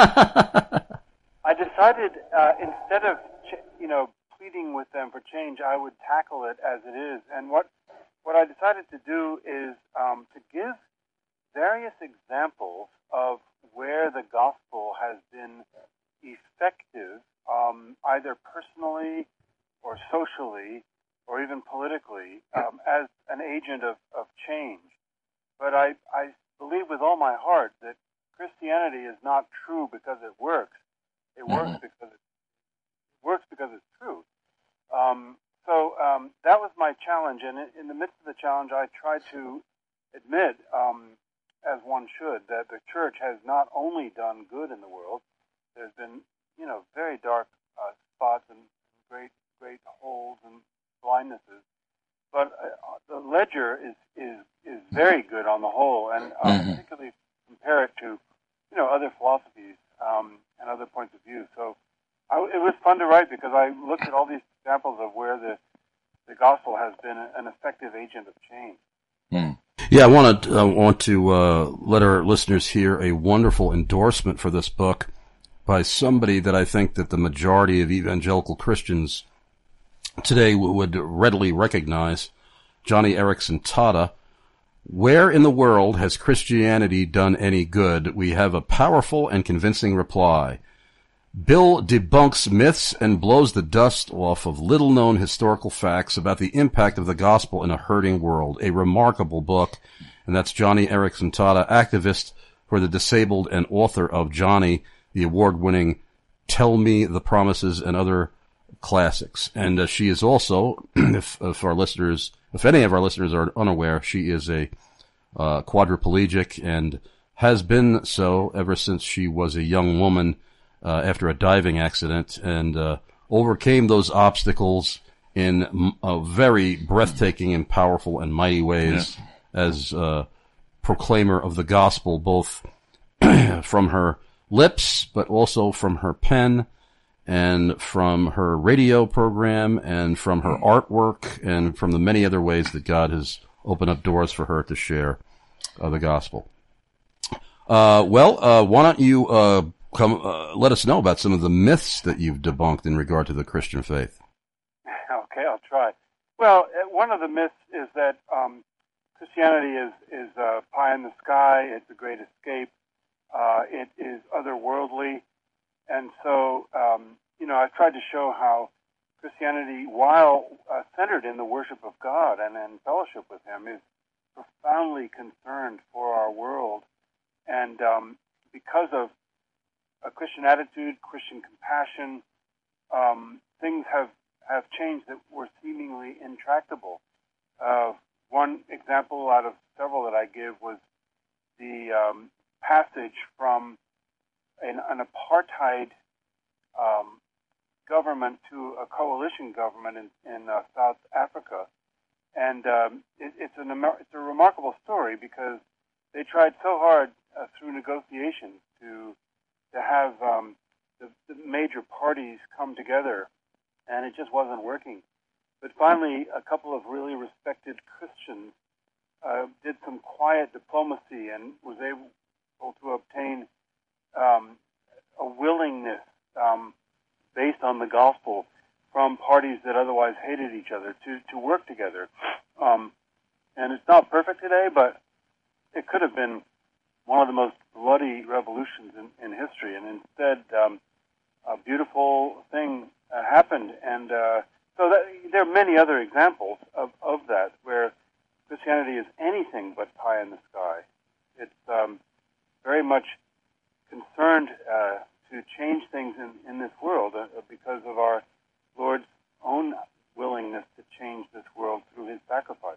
I decided uh, instead of, ch- you know, pleading with them for change, I would tackle it as it is. And what what I decided to do is um, to give various examples of where the gospel has been effective, um, either personally or socially or even politically, um, as an agent agent of, of change. But I, I believe with all my heart that Christianity is not true because it works. It mm-hmm. works because it works because it's true. Um, so um, that was my challenge, and in, in the midst of the challenge, I tried to admit, um, as one should, that the church has not only done good in the world. There's been, you know, very dark uh, spots and great, great holes and blindnesses, but uh, the ledger is, is is very good on the whole, and uh, mm-hmm. particularly compare it to, you know, other philosophies um, and other points of view. So I, it was fun to write because I looked at all these examples of where the the gospel has been an effective agent of change.
Mm. Yeah, I want to I want to uh, let our listeners hear a wonderful endorsement for this book by somebody that I think that the majority of evangelical Christians today would readily recognize, Johnny Erickson Tata. Where in the world has Christianity done any good? We have a powerful and convincing reply. Bill debunks myths and blows the dust off of little-known historical facts about the impact of the gospel in a hurting world. A remarkable book, and that's Johnny Erickson Tata, activist for the disabled and author of Johnny, the award-winning Tell Me the Promises and Other Classics. And uh, she is also, if, if our listeners, if any of our listeners are unaware, she is a uh, quadriplegic and has been so ever since she was a young woman uh, after a diving accident, and uh, overcame those obstacles in uh, very breathtaking and powerful and mighty ways yeah. as uh, proclaimer of the gospel, both from her lips, but also from her pen, and from her radio program, and from her artwork, and from the many other ways that God has opened up doors for her to share uh, the gospel. Uh, well, uh, why don't you uh, come uh, let us know about some of the myths that you've debunked in regard to the Christian faith?
Okay, I'll try. Well, one of the myths is that um, Christianity is, is uh, pie in the sky, it's a great escape, uh, it is otherworldly. And so, um, you know, I've tried to show how Christianity, while uh, centered in the worship of God and in fellowship with Him, is profoundly concerned for our world. And um, because of a Christian attitude, Christian compassion, um, things have, have changed that were seemingly intractable. Uh, one example out of several that I give was the um, passage from an, an apartheid um, government to a coalition government in, in uh, South Africa. And um, it, it's, an, it's a remarkable story because they tried so hard uh, through negotiations to to have um, the, the major parties come together, and it just wasn't working. But finally, a couple of really respected Christians uh, did some quiet diplomacy and was able to obtain um, a willingness um, based on the gospel from parties that otherwise hated each other to, to work together. Um, and it's not perfect today, but it could have been one of the most bloody revolutions in, in history. And instead, um, a beautiful thing uh, happened. And uh, so that, there are many other examples of, of that where Christianity is anything but pie in the sky. It's um, very much concerned uh, to change things in, in this world uh, because of our Lord's own willingness to change this world through His sacrifice.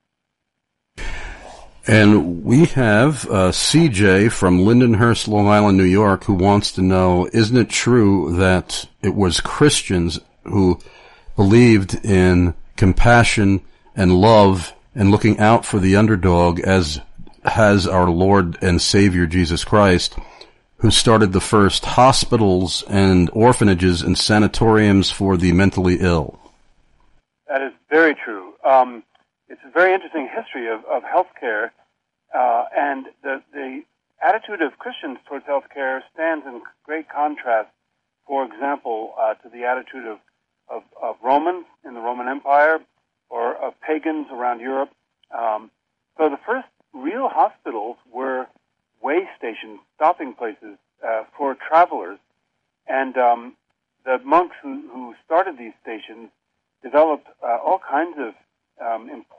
And we have uh, C J from Lindenhurst, Long Island, New York, who wants to know, isn't it true that it was Christians who believed in compassion and love and looking out for the underdog, as has our Lord and Savior Jesus Christ, who started the first hospitals and orphanages and sanatoriums for the mentally ill?
That is very true. Um, it's a very interesting history of, of healthcare, uh, and the, the attitude of Christians towards healthcare stands in great contrast, for example, uh, to the attitude of, of, of Romans in the Roman Empire or of pagans around Europe. Um, so the first real hospitals were way stations, stopping places uh, for travelers, and um, the monks who, who started these stations developed uh, all kinds of um, important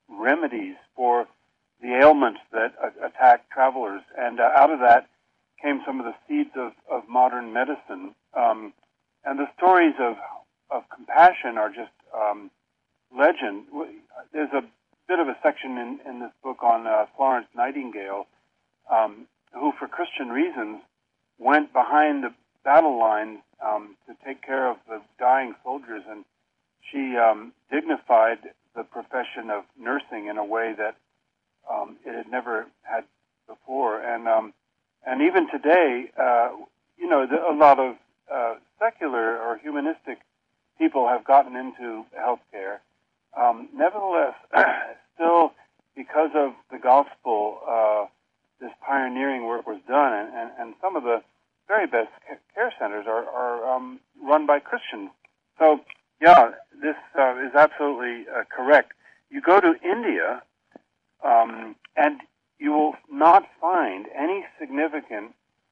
remedies for the ailments that uh, attack travelers. And uh, out of that came some of the seeds of, of modern medicine. Um, and the stories of, of compassion are just um, legend. There's a bit of a section in, in this book on uh, Florence Nightingale, um, who, for Christian reasons, went behind the battle lines um, to take care of the dying soldiers, and she um, dignified the profession of nursing in a way that um, it had never had before. And um, and even today, uh, you know, the, a lot of uh, secular or humanistic people have gotten into healthcare. Um, nevertheless, still, because of the gospel, uh, this pioneering work was done, and, and, and some of the very best care centers are, are um, run by Christians. So, yeah, this uh, is absolutely uh, correct. You go to India, um, and you will not find any significant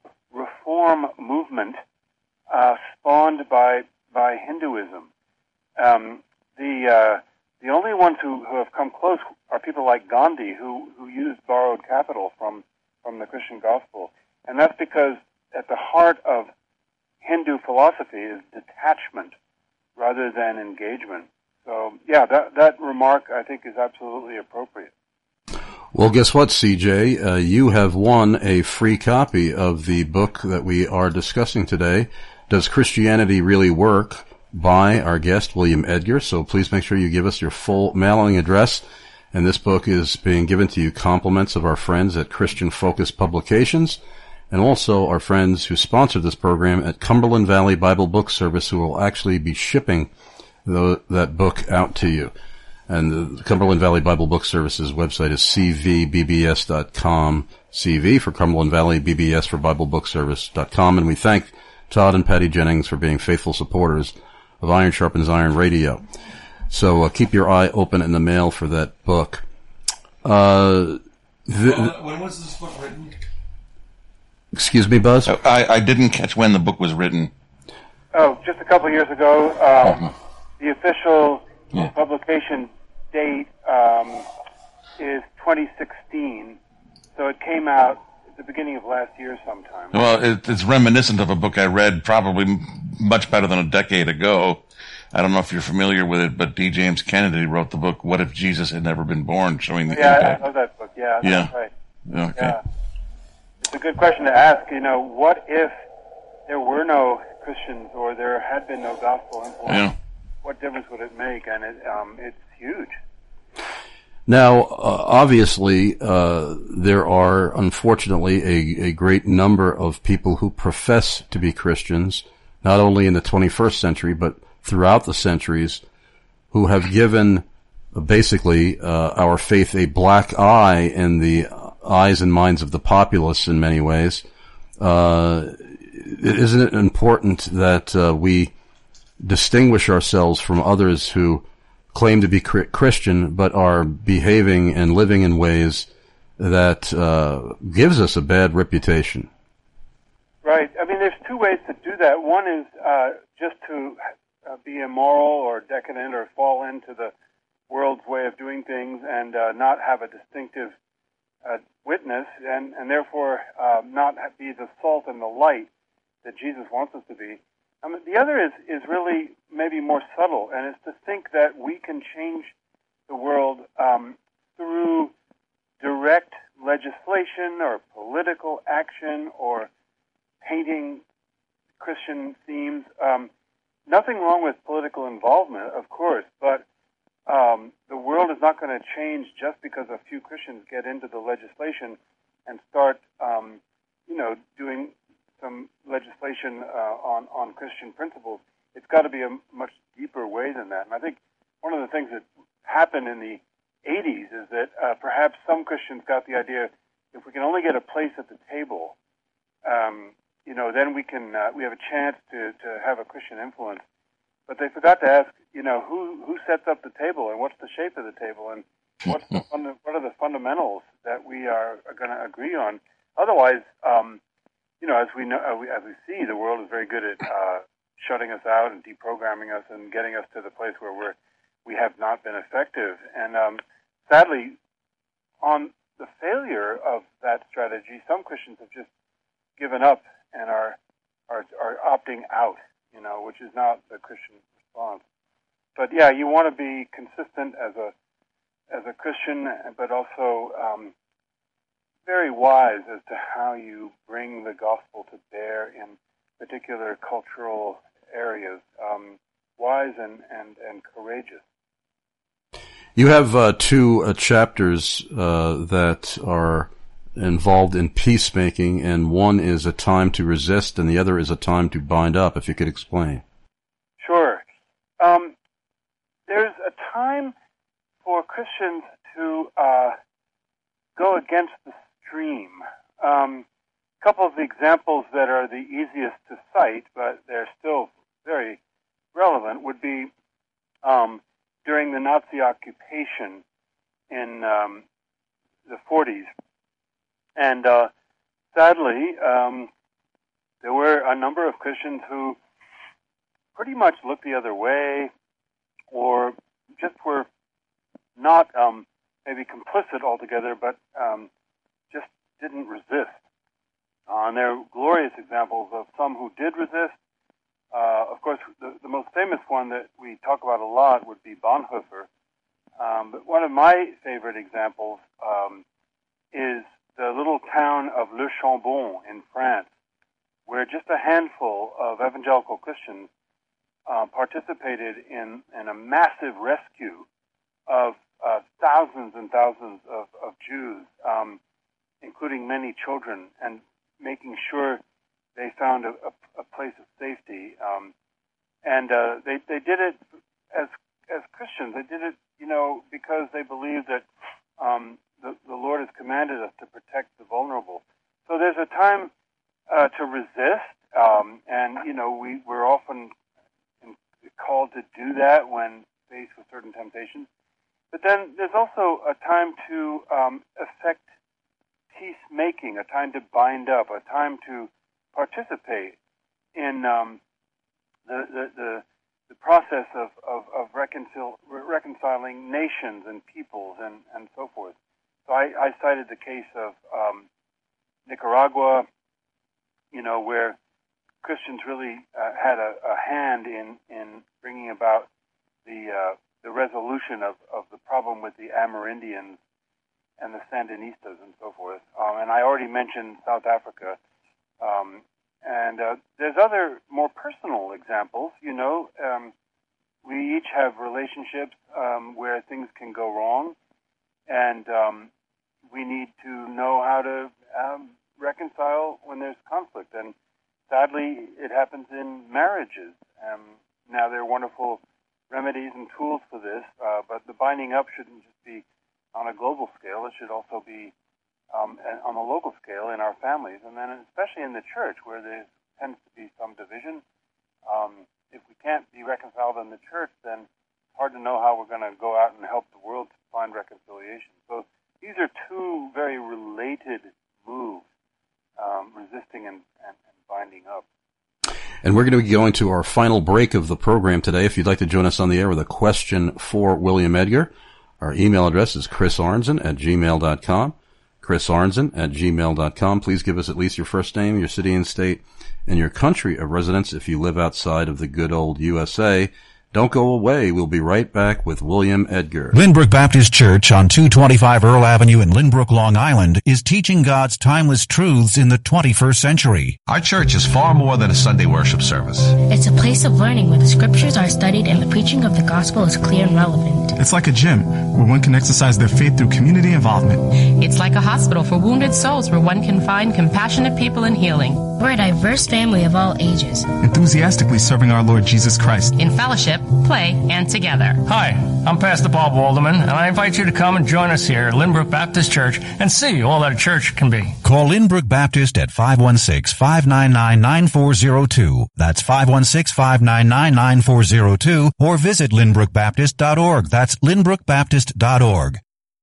reform movement uh, spawned by by Hinduism. Um, the uh, the only ones who, who have come close are people like Gandhi, who, who used borrowed capital from, from the Christian gospel. And that's because at the heart of Hindu philosophy is detachment rather than engagement. So, yeah, that, that remark, I think, is absolutely appropriate.
Well, guess what, C J? Uh, you have won a free copy of the book that we are discussing today, Does Christianity Really Work?, by our guest, William Edgar. So please make sure you give us your full mailing address. And this book is being given to you compliments of our friends at Christian Focus Publications, and also our friends who sponsored this program at Cumberland Valley Bible Book Service, who will actually be shipping the, that book out to you. And the Cumberland Valley Bible Book Service's website is c v b b s dot com, C V for Cumberland Valley, B B S for Bible Book Service dot com. And we thank Todd and Patty Jennings for being faithful supporters of Iron Sharpens Iron Radio. So uh, keep your eye open in the mail for that book. Uh, th-
well, when was this book written?
Excuse me, Buzz?
I, I didn't catch when the book was written.
Oh, just a couple of years ago. Um,
uh-huh.
The official
yeah.
publication date um, is twenty sixteen, so it came out at the beginning of last year sometime.
Well, it, it's reminiscent of a book I read probably much better than a decade ago. I don't know if you're familiar with it, but D. James Kennedy wrote the book, What If Jesus Had Never Been Born?, showing the
yeah,
impact.
I love that book. Yeah, that's
yeah.
right.
Okay.
Yeah. It's a good question to ask. You know, what if there were no Christians or there had been no gospel influence?
Yeah.
What difference would it make? And it, um, it's huge.
Now, uh, obviously, uh, there are, unfortunately, a, a great number of people who profess to be Christians, not only in the twenty-first century, but throughout the centuries, who have given, uh, basically, uh, our faith a black eye in the eyes and minds of the populace in many ways. Uh, isn't it important that uh, we distinguish ourselves from others who claim to be Christian but are behaving and living in ways that uh, gives us a bad reputation?
Right. I mean, there's two ways to do that. One is uh, just to uh, be immoral or decadent or fall into the world's way of doing things and uh, not have a distinctive uh, witness and, and therefore uh, not be the salt and the light that Jesus wants us to be. I mean, the other is, is really maybe more subtle, and it's to think that we can change the world um, through direct legislation or political action or painting Christian themes. Um, nothing wrong with political involvement, of course, but um, the world is not going to change just because a few Christians get into the legislation and start, um, you know, doing some legislation uh, on, on Christian principles. It's got to be a much deeper way than that. And I think one of the things that happened in the eighties is that uh, perhaps some Christians got the idea, if we can only get a place at the table, um, you know, then we can uh, we have a chance to, to have a Christian influence. But they forgot to ask, you know, who who sets up the table and what's the shape of the table and what's the funda- what are the fundamentals that we are, are going to agree on. Otherwise, um, you know, as we know, uh, we, as we see, the world is very good at uh, shutting us out and deprogramming us and getting us to the place where we're we have not been effective. And um, sadly, on the failure of that strategy, some Christians have just given up and are are, are opting out, you know, which is not the Christian response. But yeah, you want to be consistent as a as a Christian, but also um, very wise as to how you bring the gospel to bear in particular cultural areas. Um, wise and, and, and courageous.
You have uh, two uh, chapters uh, that are involved in peacemaking, and one is a time to resist, and the other is a time to bind up. If you could explain.
Sure. Um, there's a time for Christians to uh, go against the stream. Um, a couple of the examples that are the easiest to cite, but they're still very relevant, would be um, during the Nazi occupation in um, the forties. And uh, sadly, um, there were a number of Christians who pretty much looked the other way or just were not um, maybe complicit altogether, but um, just didn't resist. Uh, and there are glorious examples of some who did resist. Uh, of course, the, the most famous one that we talk about a lot would be Bonhoeffer. Um, but one of my favorite examples um, is the little town of Le Chambon in France, where just a handful of evangelical Christians uh, participated in, in a massive rescue of uh, thousands and thousands of, of Jews, um, including many children, and making sure they found a, a, a place of safety. Um, and uh, they, they did it as as Christians. They did it, you know, because they believed that um, the, the Lord has commanded us to protect the vulnerable. So there's a time uh, to resist, um, and, you know, we, we're often called to do that when faced with certain temptations. But then there's also a time to um, effect peacemaking, a time to bind up, a time to participate in um, the, the, the the process of, of, of reconcil- reconciling nations and peoples and, and so forth. So I, I cited the case of um, Nicaragua, you know, where Christians really uh, had a, a hand in, in bringing about the uh, the resolution of, of the problem with the Amerindians and the Sandinistas and so forth. Um, and I already mentioned South Africa. Um, and uh, there's other more personal examples. You know, um, we each have relationships um, where things can go wrong, and um, we need to know how to um, reconcile when there's conflict. And sadly, it happens in marriages. Um, now, there are wonderful remedies and tools for this, uh, but the binding up shouldn't just be on a global scale. It should also be um, on a local scale in our families, and then especially in the church where there tends to be some division. Um, if we can't be reconciled in the church, then it's hard to know how we're going to go out and help the world to find reconciliation. So these are two very related moves, um, resisting and, and, and binding up.
And we're going to be going to our final break of the program today. If you'd like to join us on the air with a question for William Edgar, our email address is chris arnzen at gmail dot com. chris arnzen at gmail dot com. Please give us at least your first name, your city and state, and your country of residence if you live outside of the good old U S A. Don't go away. We'll be right back with William Edgar.
Lynbrook Baptist Church on two twenty-five Earl Avenue in Lynbrook, Long Island is teaching God's timeless truths in the twenty-first century.
Our church is far more than a Sunday worship service.
It's a place of learning where the scriptures are studied and the preaching of the gospel is clear and relevant.
It's like a gym where one can exercise their faith through community involvement.
It's like a hospital for wounded souls where one can find compassionate people and healing.
We're a diverse family of all ages,
enthusiastically serving our Lord Jesus Christ
in fellowship, play, and together.
Hi, I'm Pastor Bob Walderman, and I invite you to come and join us here at Lynbrook Baptist Church and see all that a church can be.
Call Lynbrook Baptist at five one six, five nine nine, nine four zero two. That's five one six, five nine nine, nine four zero two, or visit lynbrook baptist dot org. That's lynbrook baptist dot org.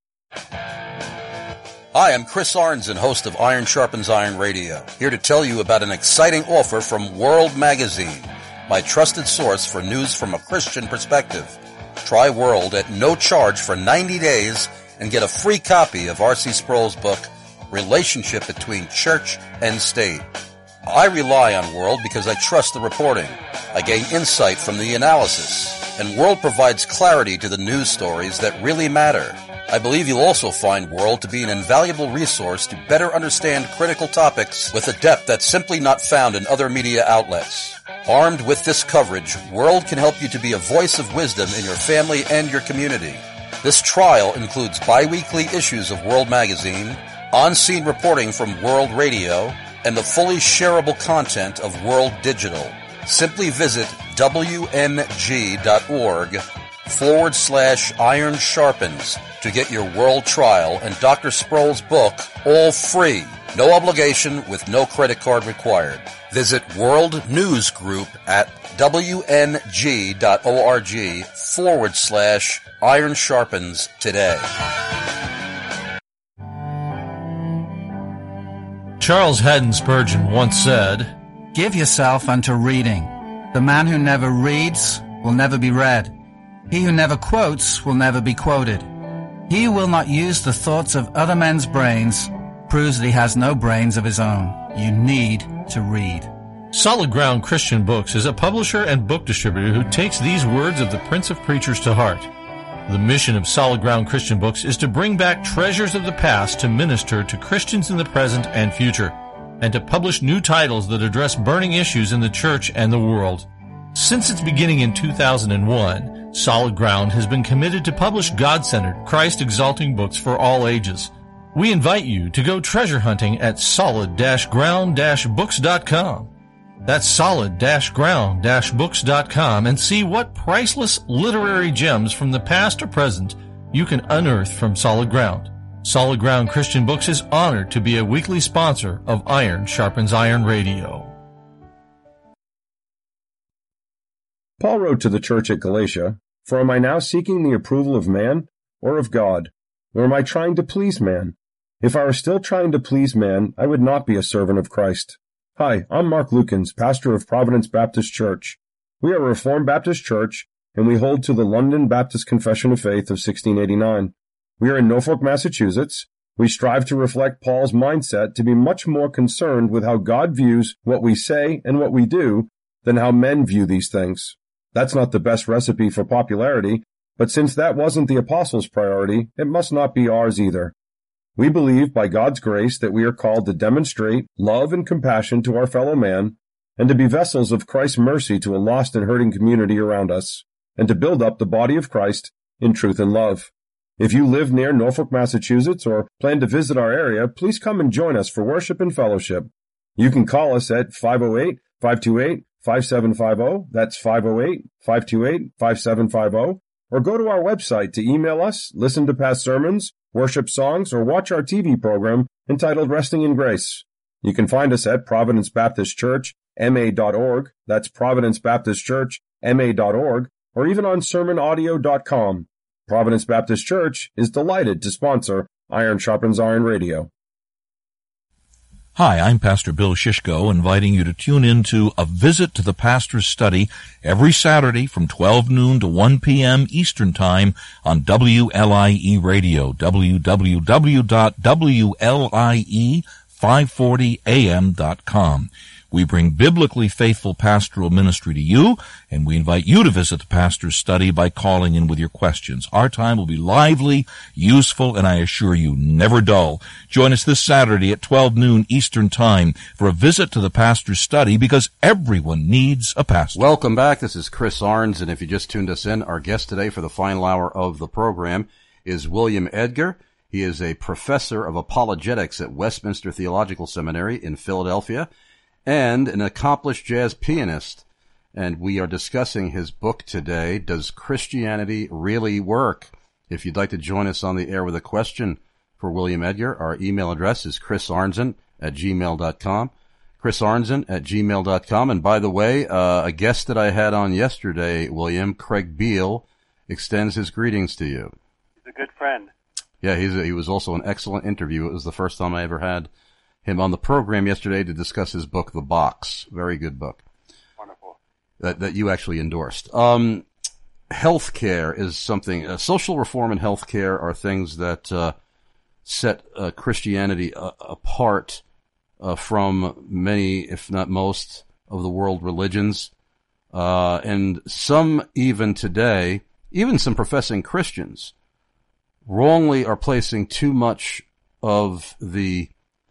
Hi, I'm Chris Arnzen, host of Iron Sharpens Iron Radio, here to tell you about an exciting offer from World Magazine, my trusted source for news from a Christian perspective. Try World at no charge for ninety days and get a free copy of R C Sproul's book, Relationship Between Church and State. I rely on World because I trust the reporting. I gain insight from the analysis, and World provides clarity to the news stories that really matter. I believe you'll also find World to be an invaluable resource to better understand critical topics with a depth that's simply not found in other media outlets. Armed with this coverage, World can help you to be a voice of wisdom in your family and your community. This trial includes bi-weekly issues of World Magazine, on-scene reporting from World Radio, and the fully shareable content of World Digital. Simply visit wmg.org forward slash iron sharpens to get your World trial and Doctor Sproul's book all free. No obligation with no credit card required. Visit World News Group at wmg.org forward slash iron sharpens today.
Charles Haddon Spurgeon once said,
"Give yourself unto reading. The man who never reads will never be read. He who never quotes will never be quoted. He who will not use the thoughts of other men's brains proves that he has no brains of his own. You need to read."
Solid Ground Christian Books is a publisher and book distributor who takes these words of the Prince of Preachers to heart. The mission of Solid Ground Christian Books is to bring back treasures of the past to minister to Christians in the present and future, and to publish new titles that address burning issues in the church and the world. Since its beginning in two thousand one, Solid Ground has been committed to publish God-centered, Christ-exalting books for all ages. We invite you to go treasure hunting at solid ground books dot com. That's solid ground books dot com and see what priceless literary gems from the past or present you can unearth from Solid Ground. Solid Ground Christian Books is honored to be a weekly sponsor of Iron Sharpens Iron Radio.
Paul wrote to the church at Galatia, "For am I now seeking the approval of man or of God? Or am I trying to please man? If I were still trying to please man, I would not be a servant of Christ." Hi, I'm Mark Lukens, pastor of Providence Baptist Church. We are a Reformed Baptist church, and we hold to the London Baptist Confession of Faith of sixteen eighty-nine. We are in Norfolk, Massachusetts. We strive to reflect Paul's mindset to be much more concerned with how God views what we say and what we do than how men view these things. That's not the best recipe for popularity, but since that wasn't the apostles' priority, it must not be ours either. We believe by God's grace that we are called to demonstrate love and compassion to our fellow man, and to be vessels of Christ's mercy to a lost and hurting community around us, and to build up the body of Christ in truth and love. If you live near Norfolk, Massachusetts, or plan to visit our area, please come and join us for worship and fellowship. You can call us at five oh eight, five two eight, five seven five zero, that's five oh eight, five two eight, five seven five zero, or go to our website to email us, listen to past sermons, worship songs, or watch our T V program entitled Resting in Grace. You can find us at Providence Baptist Church, M A dot org, that's Providence Baptist Church, M A dot org, or even on sermon audio dot com. Providence Baptist Church is delighted to sponsor Iron Sharpens Iron Radio.
Hi, I'm Pastor Bill Shishko, inviting you to tune in to A Visit to the Pastor's Study every Saturday from twelve noon to one p.m. Eastern Time on W L I E Radio, w w w dot w l i e five forty a m dot com. We bring biblically faithful pastoral ministry to you, and we invite you to visit the pastor's study by calling in with your questions. Our time will be lively, useful, and I assure you, never dull. Join us this Saturday at twelve noon Eastern Time for a visit to the pastor's study, because everyone needs a pastor.
Welcome back. This is Chris Arns, and if you just tuned us in, our guest today for the final hour of the program is William Edgar. He is a professor of apologetics at Westminster Theological Seminary in Philadelphia, and an accomplished jazz pianist. And we are discussing his book today, Does Christianity Really Work? If you'd like to join us on the air with a question for William Edgar, our email address is chrisarnzen at gmail dot com. chrisarnzen at gmail dot com. And by the way, uh, a guest that I had on yesterday, William, Craig Beal, extends his greetings to you.
He's a good friend.
Yeah, he's a, he was also an excellent interview. It was the first time I ever had him on the program yesterday to discuss his book, The Box. Very good book.
Wonderful.
That that you actually endorsed. Um, healthcare is something, uh, social reform and healthcare are things that uh, set uh, Christianity uh, apart uh, from many, if not most, of the world religions. Uh, and some even today, even some professing Christians, wrongly are placing too much of the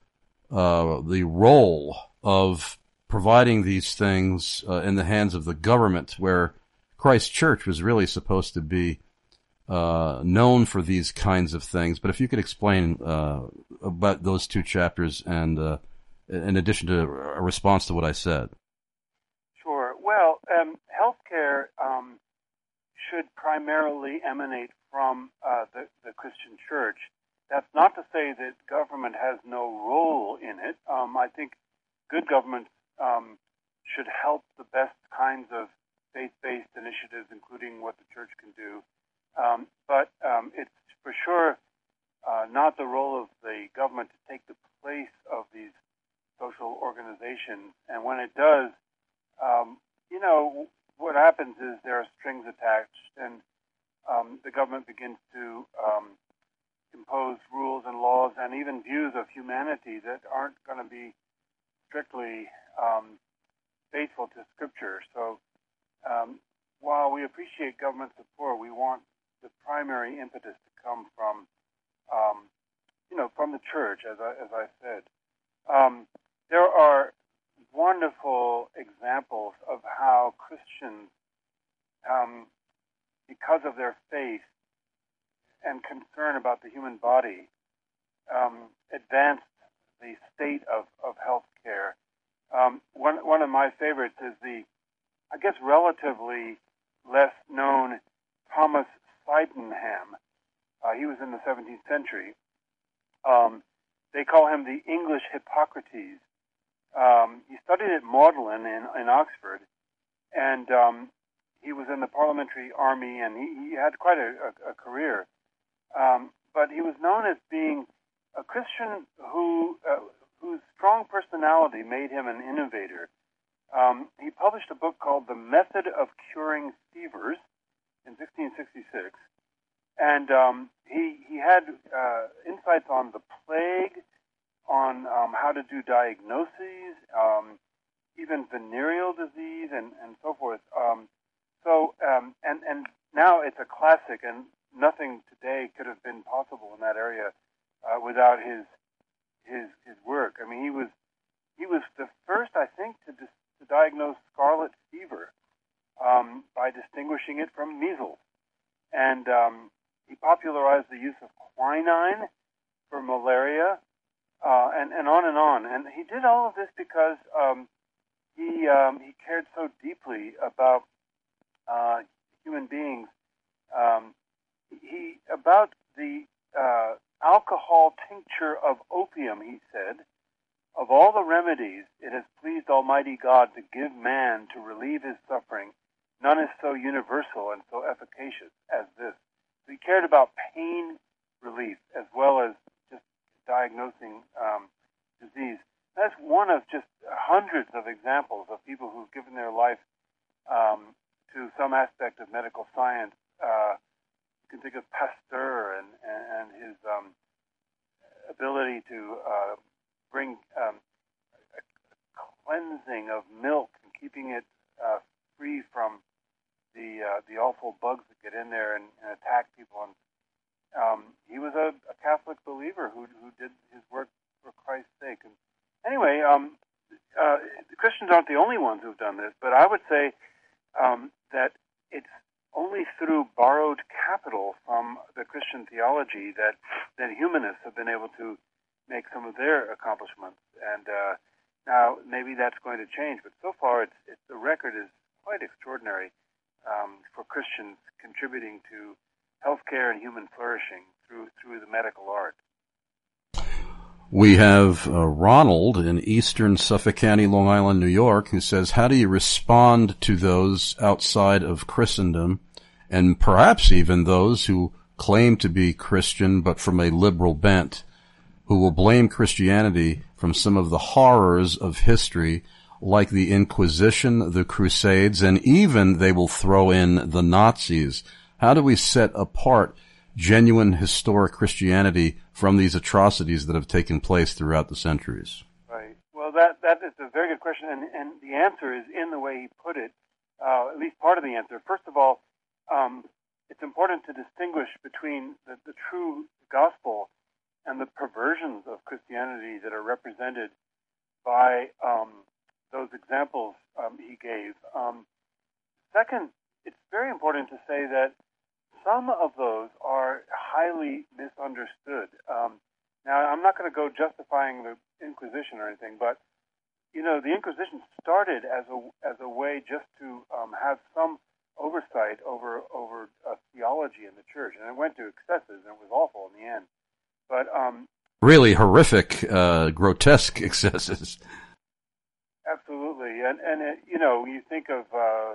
uh, the role of providing these things uh, in the hands of the government, where Christ Church was really supposed to be uh, known for these kinds of things. But if you could explain uh, about those two chapters, and uh, in addition to a response to what I said.
Sure. Well, um, healthcare um, should primarily emanate from uh, the, the Christian Church. That's not to say that government has no role in it. Um, I think good government um, should help the best kinds of faith-based initiatives, including what the church can do. Um, but um, it's for sure uh, not the role of the government to take the place of these social organizations. And when it does, um, you know, what happens is there are strings attached, and um, the government begins to um, impose rules and laws and even views of humanity that aren't going to be strictly um, faithful to Scripture. So um, while we appreciate government support, we want the primary impetus to come from, um, you know, from the church, as I, as I said. Um, there are wonderful examples of how Christians, um, because of their faith and concern about the human body, um, advanced the state of, of health care. Um, one, one of my favorites is the, I guess, relatively less known Thomas Sydenham. Uh, he was in the seventeenth century. Um, they call him the English Hippocrates. Um, he studied at Magdalen in, in Oxford, and um, he was in the parliamentary army, and he, he had quite a, a, a career. Um, but he was known as being a Christian who uh, whose strong personality made him an innovator. Um, he published a book called The Method of Curing Fevers in sixteen sixty-six, and um, he he had uh, insights on the plague, on um, how to do diagnoses, um, even venereal disease, and, and so forth. Um, so um, and and now it's a classic, and nothing today could have been possible in that area uh, without his his his work. I mean, he was he was the first, I think, to dis- to diagnose scarlet fever um, by distinguishing it from measles, and um, he popularized the use of quinine for malaria, uh, and and on and on. And he did all of this because um, he um, he cared so deeply about uh, human beings. Um, He about the uh, alcohol tincture of opium, he said, of all the remedies it has pleased Almighty God to give man to relieve his suffering, none is so universal and so efficacious as this. So he cared about pain relief as well as just diagnosing um, disease. That's one of just hundreds of examples of people who've given their life um, to some aspect of medical science. Uh, You can think of Pasteur and, and, and his um, ability to uh, bring um, a cleansing of milk and keeping it uh, free from the uh, the awful bugs that get in there and, and attack people. And um, he was a, a Catholic believer who who did his work for Christ's sake. And anyway, um, uh, the Christians aren't the only ones who've done this, but I would say um, that it's only through borrowed capital from the Christian theology that, that humanists have been able to make some of their accomplishments. And uh, now maybe that's going to change, but so far it's, it's the record is quite extraordinary um, for Christians contributing to healthcare and human flourishing through through the medical art.
We have uh, Ronald in eastern Suffolk County, Long Island, New York, who says, how do you respond to those outside of Christendom, and perhaps even those who claim to be Christian but from a liberal bent, who will blame Christianity from some of the horrors of history like the Inquisition, the Crusades, and even they will throw in the Nazis. How do we set apart genuine historic Christianity from these atrocities that have taken place throughout the centuries?
Right. Well, that that is a very good question, and, and the answer is in the way he put it, uh, at least part of the answer. First of all, um, it's important to distinguish between the, the true gospel and the perversions of Christianity that are represented by um, those examples um, he gave. Um, second, it's very important to say that some of those are highly misunderstood. Um, now, I'm not going to go justifying the Inquisition or anything, but you know, the Inquisition started as a as a way just to um, have some oversight over over uh, theology in the church, and it went to excesses, and it was awful in the end. But um,
really horrific, uh, grotesque excesses.
Absolutely, and and it, you know, you think of uh,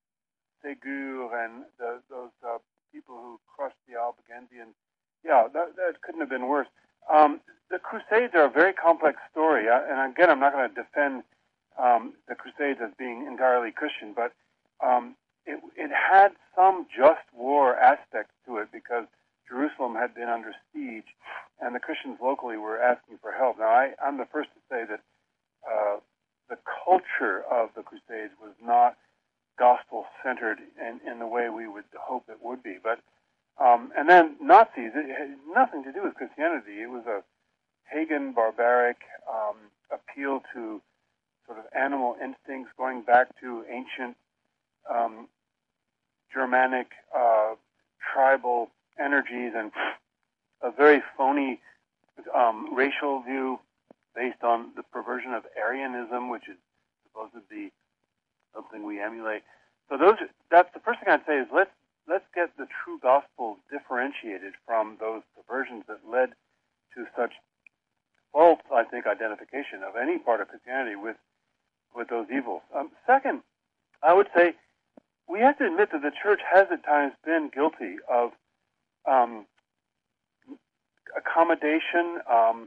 Ségur and the, those uh, people who crushed the Albigensians. Yeah, that, that couldn't have been worse. Um, the Crusades are a very complex story, uh, and again, I'm not going to defend um, the Crusades as being entirely Christian, but um, it, it had some just war aspect to it because Jerusalem had been under siege, and the Christians locally were asking for help. Now, I, I'm the first to say that uh, the culture of the Crusades was not gospel-centered in, in the way we would hope it would be. But um, and then Nazis, it had nothing to do with Christianity. It was a pagan, barbaric um, appeal to sort of animal instincts going back to ancient um, Germanic uh, tribal energies and a very phony um, racial view based on the perversion of Aryanism, which is supposed to be something we emulate. So those, that's the first thing I'd say is let's let's get the true gospel differentiated from those perversions that led to such false, I think, identification of any part of Christianity with with those evils. Um, second, I would say we have to admit that the church has at times been guilty of um, accommodation um,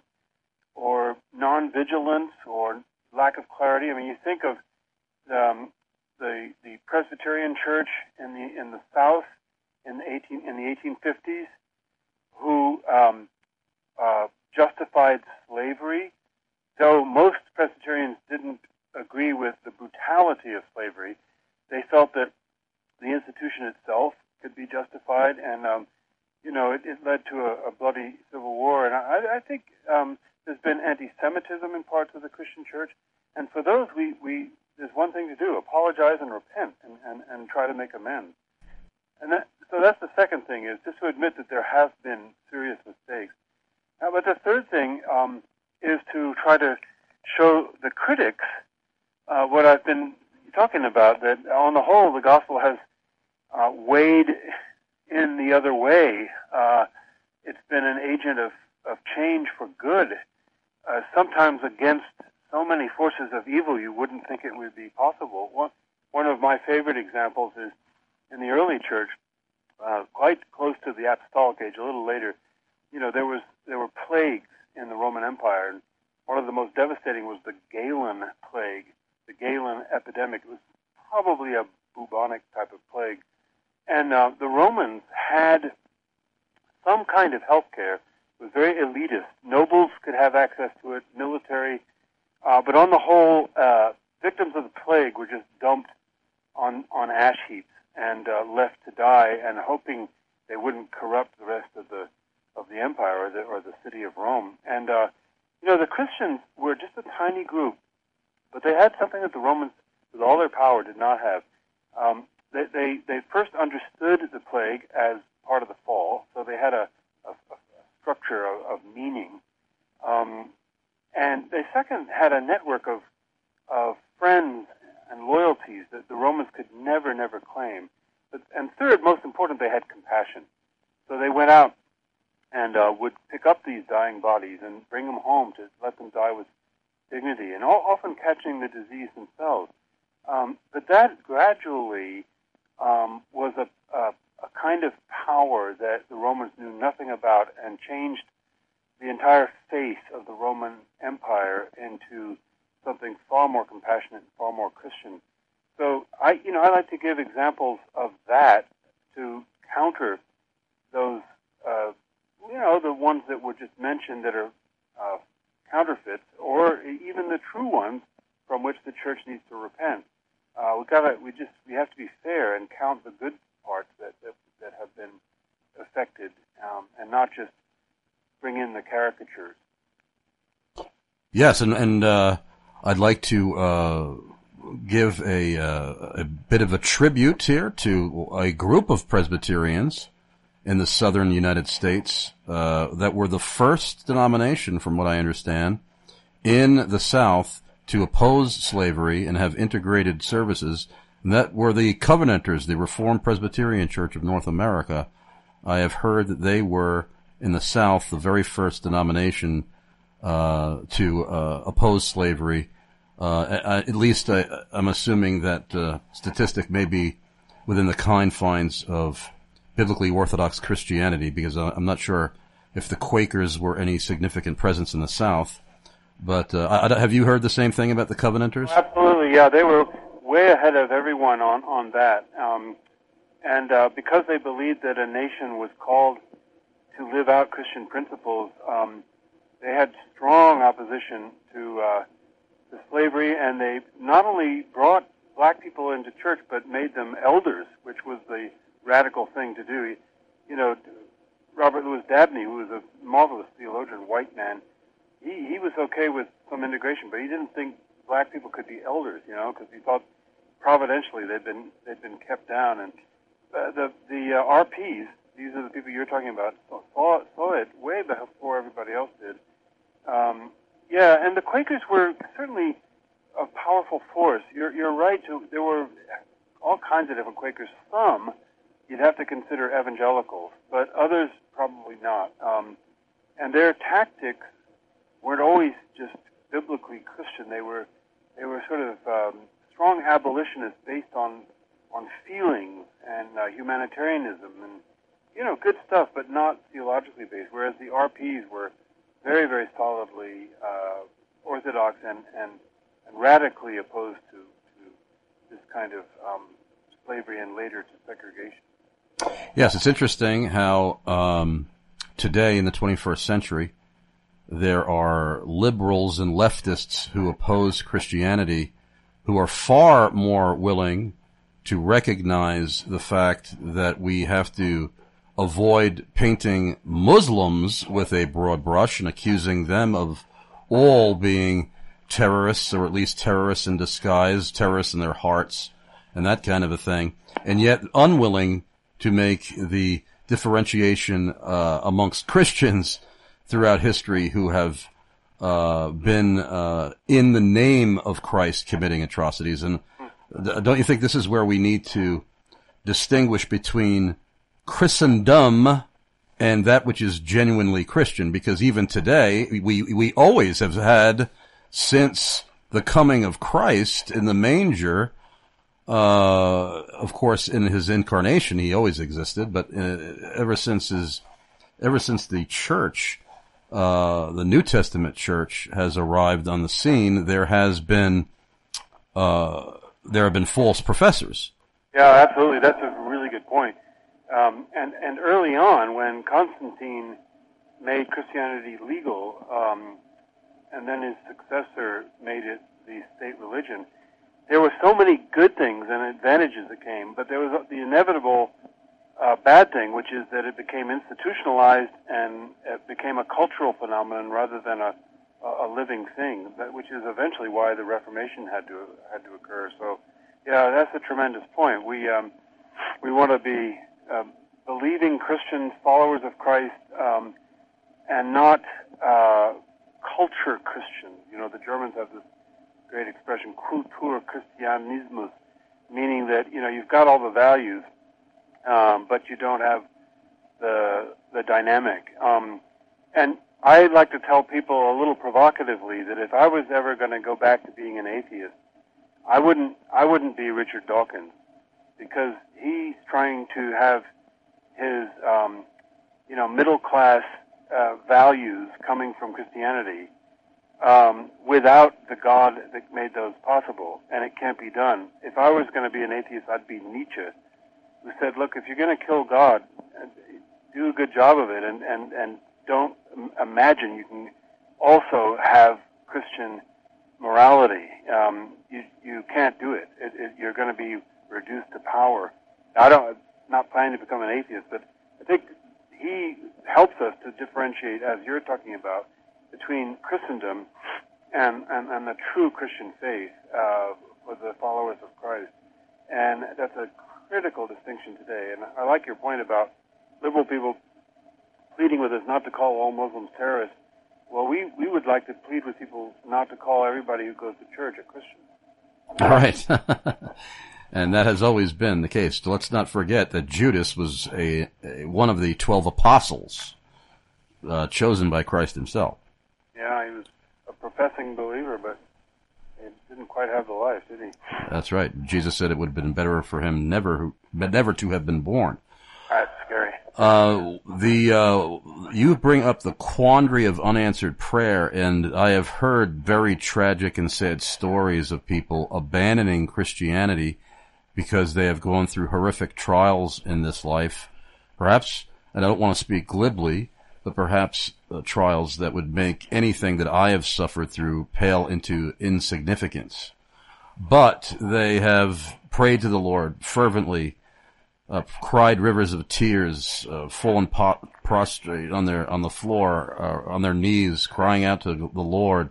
or non-vigilance or lack of clarity. I mean, you think of um, the the Presbyterian Church in the in the South in the eighteen in the eighteen fifties, who um, uh, justified slavery, though most Presbyterians didn't agree with the brutality of slavery. They felt that the institution itself could be justified, and um, you know, it, it led to a, a bloody civil war. And I, I think um, there's been anti-Semitism in parts of the Christian church, and for those, we, we there's one thing to do: apologize and repent, and, and, and try to make amends. And that, so that's the second thing, is just to admit that there have been serious mistakes. Now, but the third thing um, is to try to show the critics uh, what I've been talking about, that on the whole, the gospel has uh, weighed in the other way. Uh, it's been an agent of, of change for good, uh, sometimes against so many forces of evil you wouldn't think it would be possible. One, one of my favorite examples is in the early church, uh, quite close to the apostolic age, a little later. You know, there was there were plagues in the Roman Empire, and one of the most devastating was the Galen plague, the Galen epidemic. It was probably a bubonic type of plague. And uh, the Romans had some kind of health care. It was very elitist. Nobles could have access to it, military. Uh, but on the whole, uh, victims of the plague were just dumped on, on ash heaps and uh, left to die, and hoping they wouldn't corrupt the rest of the of the empire or the, or the city of Rome. And, uh, you know, the Christians were just a tiny group, but they had something that the Romans, with all their power, did not have. Um, They, they they first understood the plague as part of the fall, so they had a, a, a structure of, of meaning, um, and they second had a network of of friends and loyalties that the Romans could never never claim. But, and third, most important, they had compassion. So they went out and uh, would pick up these dying bodies and bring them home to let them die with dignity, and all, often catching the disease themselves. Um, but that gradually Um, was a, a, a kind of power that the Romans knew nothing about, and changed the entire face of the Roman Empire into something far more compassionate, far more Christian. So I, you know, I like to give examples of that to counter those, uh, you know, the ones that were just mentioned that are uh, counterfeits, or even the true ones from which the church needs to repent. Uh, we gotta, we just, we have to be fair and count the good parts that that, that have been affected, um, and not just bring in the caricatures.
Yes, and and uh, I'd like to uh, give a uh, a bit of a tribute here to a group of Presbyterians in the southern United States uh, that were the first denomination, from what I understand, in the South to oppose slavery and have integrated services. And that were the Covenanters, the Reformed Presbyterian Church of North America. I have heard that they were, in the South, the very first denomination uh, to uh, oppose slavery. Uh, at least I, I'm assuming that uh, statistic may be within the confines of biblically Orthodox Christianity, because I'm not sure if the Quakers were any significant presence in the South. But uh, I, have you heard the same thing about the Covenanters?
Absolutely, yeah. They were way ahead of everyone on, on that. Um, and uh, because they believed that a nation was called to live out Christian principles, um, they had strong opposition to, uh, to slavery, and they not only brought black people into church, but made them elders, which was the radical thing to do. You know, Robert Louis Dabney, who was a marvelous theologian, white man, he, he was okay with some integration, but he didn't think black people could be elders, you know, because he thought providentially they'd been they'd been kept down. And uh, the the uh, R Ps, these are the people you're talking about, saw, saw it way before everybody else did. Um, yeah, and the Quakers were certainly a powerful force. You're you're right. To, there were all kinds of different Quakers. Some you'd have to consider evangelicals, but others probably not. Um, and their tactics weren't always just biblically Christian. They were they were sort of um, strong abolitionists based on on feelings and uh, humanitarianism and, you know, good stuff, but not theologically based. Whereas the R Ps were very, very solidly uh, orthodox and, and and radically opposed to to this kind of um, slavery and later to segregation.
Yes, it's interesting how um, today in the twenty-first century there are liberals and leftists who oppose Christianity who are far more willing to recognize the fact that we have to avoid painting Muslims with a broad brush and accusing them of all being terrorists, or at least terrorists in disguise, terrorists in their hearts, and that kind of a thing, and yet unwilling to make the differentiation uh, amongst Christians throughout history who have uh, been uh, in the name of Christ committing atrocities. And don't you think this is where we need to distinguish between Christendom and that which is genuinely Christian? Because even today, we we always have had, since the coming of Christ in the manger, uh, of course, in his incarnation, he always existed, but uh, ever since his, ever since the church, uh, the New Testament church has arrived on the scene, there has been, uh, there have been false professors.
Yeah, absolutely. That's a really good point. Um, and, and early on, when Constantine made Christianity legal, um, and then his successor made it the state religion, there were so many good things and advantages that came, but there was the inevitable uh, bad thing, which is that it became institutionalized and it became a cultural phenomenon rather than a, a living thing, which is eventually why the Reformation had to had to occur. So, yeah, that's a tremendous point. We um, we want to be uh, believing Christians, followers of Christ, um, and not uh, culture Christians. You know, the Germans have this great expression, Kulturchristianismus, meaning that, you know, you've got all the values, um, but you don't have the the dynamic. Um, and I like to tell people a little provocatively that if I was ever going to go back to being an atheist, I wouldn't I wouldn't be Richard Dawkins, because he's trying to have his um, you know middle class uh, values coming from Christianity um, without the God that made those possible, and it can't be done. If I was going to be an atheist, I'd be Nietzsche, who said, look, if you're going to kill God, do a good job of it, and, and, and don't imagine you can also have Christian morality. Um, you, you can't do it. it, it you're going to be reduced to power. Now, I don't, I'm not planning to become an atheist, but I think he helps us to differentiate, as you're talking about, between Christendom and, and, and the true Christian faith uh, for the followers of Christ. And that's a critical distinction today. And I like your point about liberal people pleading with us not to call all Muslims terrorists. Well, we, we would like to plead with people not to call everybody who goes to church a Christian.
Right. And that has always been the case. Let's not forget that Judas was a, a one of the twelve apostles uh, chosen by Christ himself.
Yeah, he was a professing believer, but he didn't quite have the life, did he?
That's right. Jesus said it would have been better for him never, never to have been born.
That's scary.
Uh, the, uh, you bring up the quandary of unanswered prayer, and I have heard very tragic and sad stories of people abandoning Christianity because they have gone through horrific trials in this life. Perhaps, and I don't want to speak glibly, but perhaps uh, trials that would make anything that I have suffered through pale into insignificance. But they have prayed to the Lord fervently, Uh, cried rivers of tears, uh, fallen pot, prostrate on their on the floor, uh, on their knees, crying out to the Lord,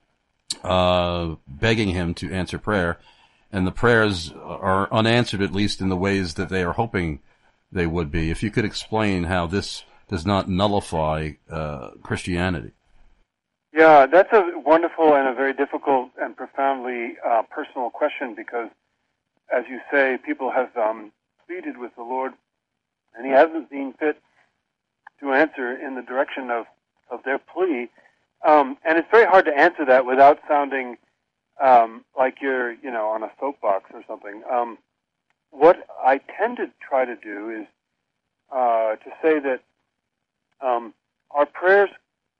uh, begging Him to answer prayer, and the prayers are unanswered, at least in the ways that they are hoping they would be. If you could explain how this does not nullify uh, Christianity.
Yeah, that's a wonderful and a very difficult and profoundly uh, personal question, because, as you say, people have um, pleaded with the Lord, and He hasn't seen fit to answer in the direction of, of their plea. Um, and it's very hard to answer that without sounding um, like you're, you know, on a soapbox or something. Um, what I tend to try to do is uh, to say that um, our prayers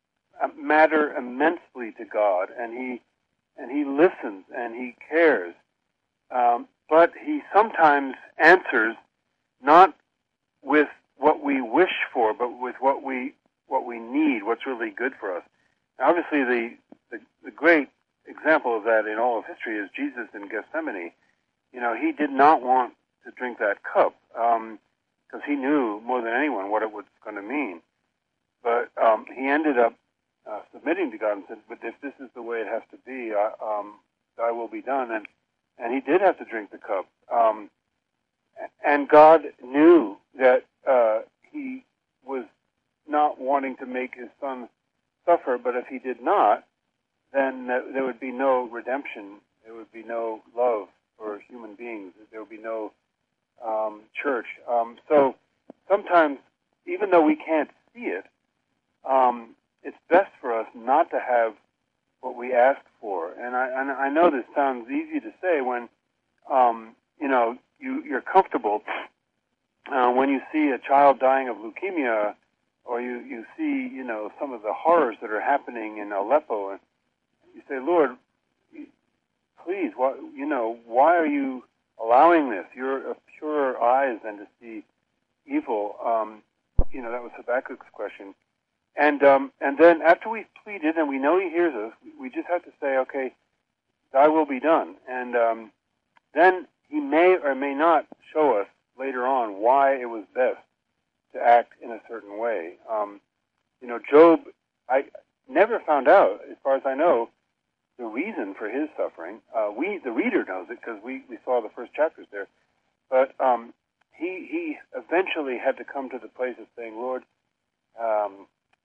matter immensely to God, and He and He listens and He cares. Um, but He sometimes answers not with what we wish for, but with what we what we need, what's really good for us. Now, obviously, the, the the great example of that in all of history is Jesus in Gethsemane. You know, He did not want to drink that cup because um, He knew more than anyone what it was going to mean. But um, He ended up uh, submitting to God and said, "But if this is the way it has to be, I, um, Thy will be done." And And He did have to drink the cup. Um, and God knew that uh, He was not wanting to make His Son suffer, but if He did not, then there would be no redemption. There would be no love for human beings. There would be no um, church. Um, so sometimes, even though we can't see it, um, it's best for us not to have what we ask for. And I, and I know this sounds easy to say when, um, you know, you, you're comfortable uh, when you see a child dying of leukemia, or you, you see, you know, some of the horrors that are happening in Aleppo, and you say, Lord, please, why, you know, why are you allowing this? You're of purer eyes than to see evil. Um, you know, that was Habakkuk's question. And um, and then after we've pleaded and we know He hears us, we just have to say, okay, Thy will be done. And um, then He may or may not show us later on why it was best to act in a certain way. Um, you know, Job, I never found out, as far as I know, the reason for his suffering. Uh, we, the reader, knows it because we, we saw the first chapters there. But um, he he eventually had to come to the place of saying, Lord, um,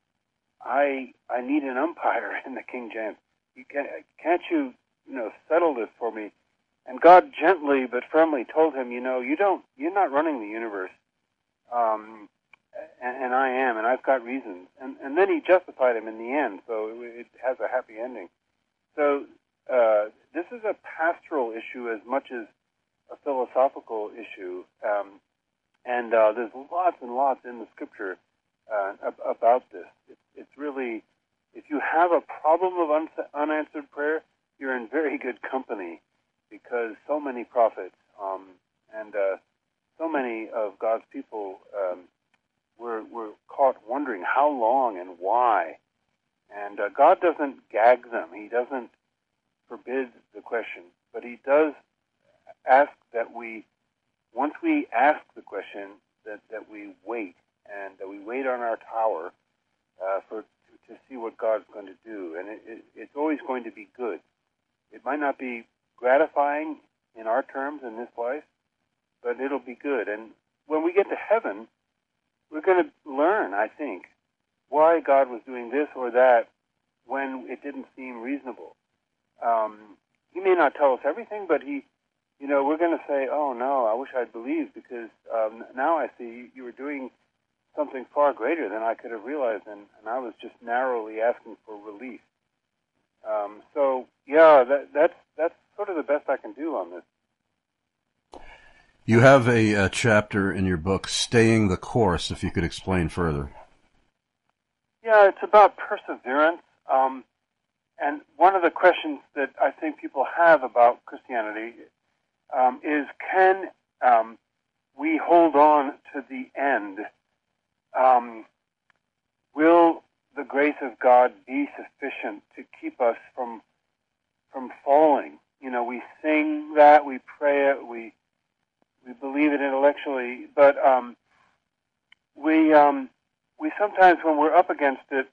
I I need an umpire in the King James. You can, can't you, you know, settle this for me? And God gently but firmly told him, you know, you don't, you're not running the universe, um, and, and I am, and I've got reasons. And and then He justified him in the end, so it, it has a happy ending. So uh, this is a pastoral issue as much as a philosophical issue, um, and uh, there's lots and lots in the Scripture uh, ab- about this. It's, it's really if you have a problem of un- unanswered prayer, you're in very good company, because so many prophets um, and uh, so many of God's people um, were, were caught wondering how long and why. And uh, God doesn't gag them. He doesn't forbid the question, but he does ask that we, once we ask the question, that, that we wait, and that we wait on our tower uh, for to, to see what God's going to do. And it, it, it's always going to be good. It might not be gratifying in our terms in this life, but it'll be good. And when we get to heaven, we're going to learn, I think, why God was doing this or that when it didn't seem reasonable. Um, he may not tell us everything, but he, you know, we're going to say, oh, no, I wish I'd believed, because um, now I see you were doing something far greater than I could have realized, and, and I was just narrowly asking for relief. Um, so, yeah, that, that's, that's sort of the best I can do on this.
You have a, a chapter in your book, Staying the Course, if you could explain further.
Yeah, it's about perseverance. Um, and one of the questions that I think people have about Christianity um, is, can um, we hold on to the end? Um, will the grace of God be sufficient to keep us from from falling? You know, we sing that, we pray it, we we believe it intellectually, but um, we um, we sometimes, when we're up against it,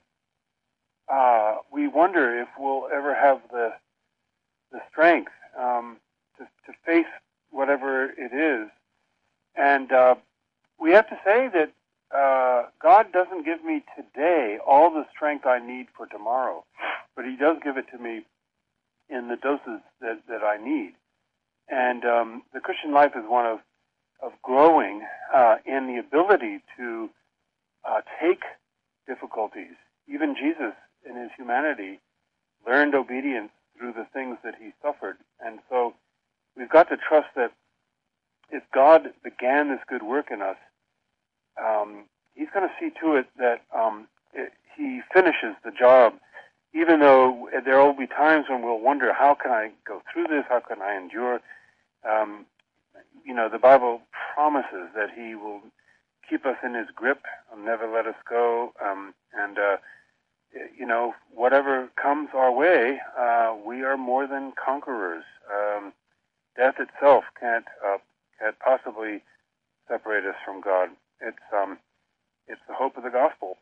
uh, we wonder if we'll ever have the the strength um, to to face whatever it is, and uh, we have to say that uh, God doesn't give me today all the strength I need for tomorrow, but He does give it to me in the doses that, that I need. And um, the Christian life is one of, of growing uh, in the ability to uh, take difficulties. Even Jesus, in his humanity, learned obedience through the things that he suffered. And so we've got to trust that if God began this good work in us, um, he's going to see to it that um, it, he finishes the job, even though there will be times when we'll wonder, how can I go through this? How can I endure? Um, you know, the Bible promises that he will keep us in his grip and never let us go. Um, and, uh, you know, whatever comes our way, uh, we are more than conquerors. Um, death itself can't, uh, can't possibly separate us from God. It's, um, it's the hope of the gospel.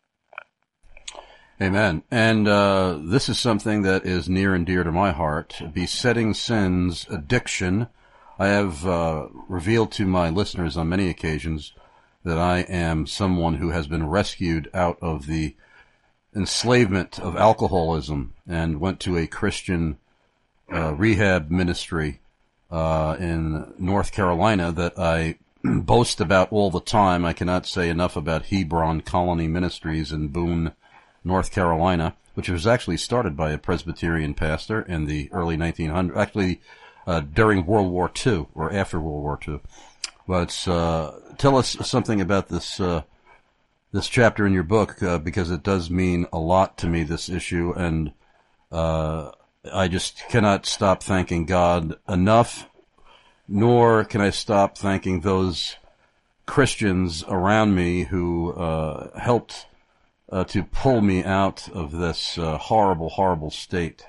Amen. And uh, this is something that is near and dear to my heart, besetting sins, addiction. I have uh, revealed to my listeners on many occasions that I am someone who has been rescued out of the enslavement of alcoholism and went to a Christian uh, rehab ministry uh, in North Carolina that I boast about all the time. I cannot say enough about Hebron Colony Ministries in Boone, North Carolina, which was actually started by a Presbyterian pastor in the early nineteen hundreds, actually uh, during World War Two or after World War Two. But uh, tell us something about this uh, this chapter in your book, uh, because it does mean a lot to me, this issue, and uh, I just cannot stop thanking God enough, nor can I stop thanking those Christians around me who uh, helped Uh, to pull me out of this uh, horrible, horrible state.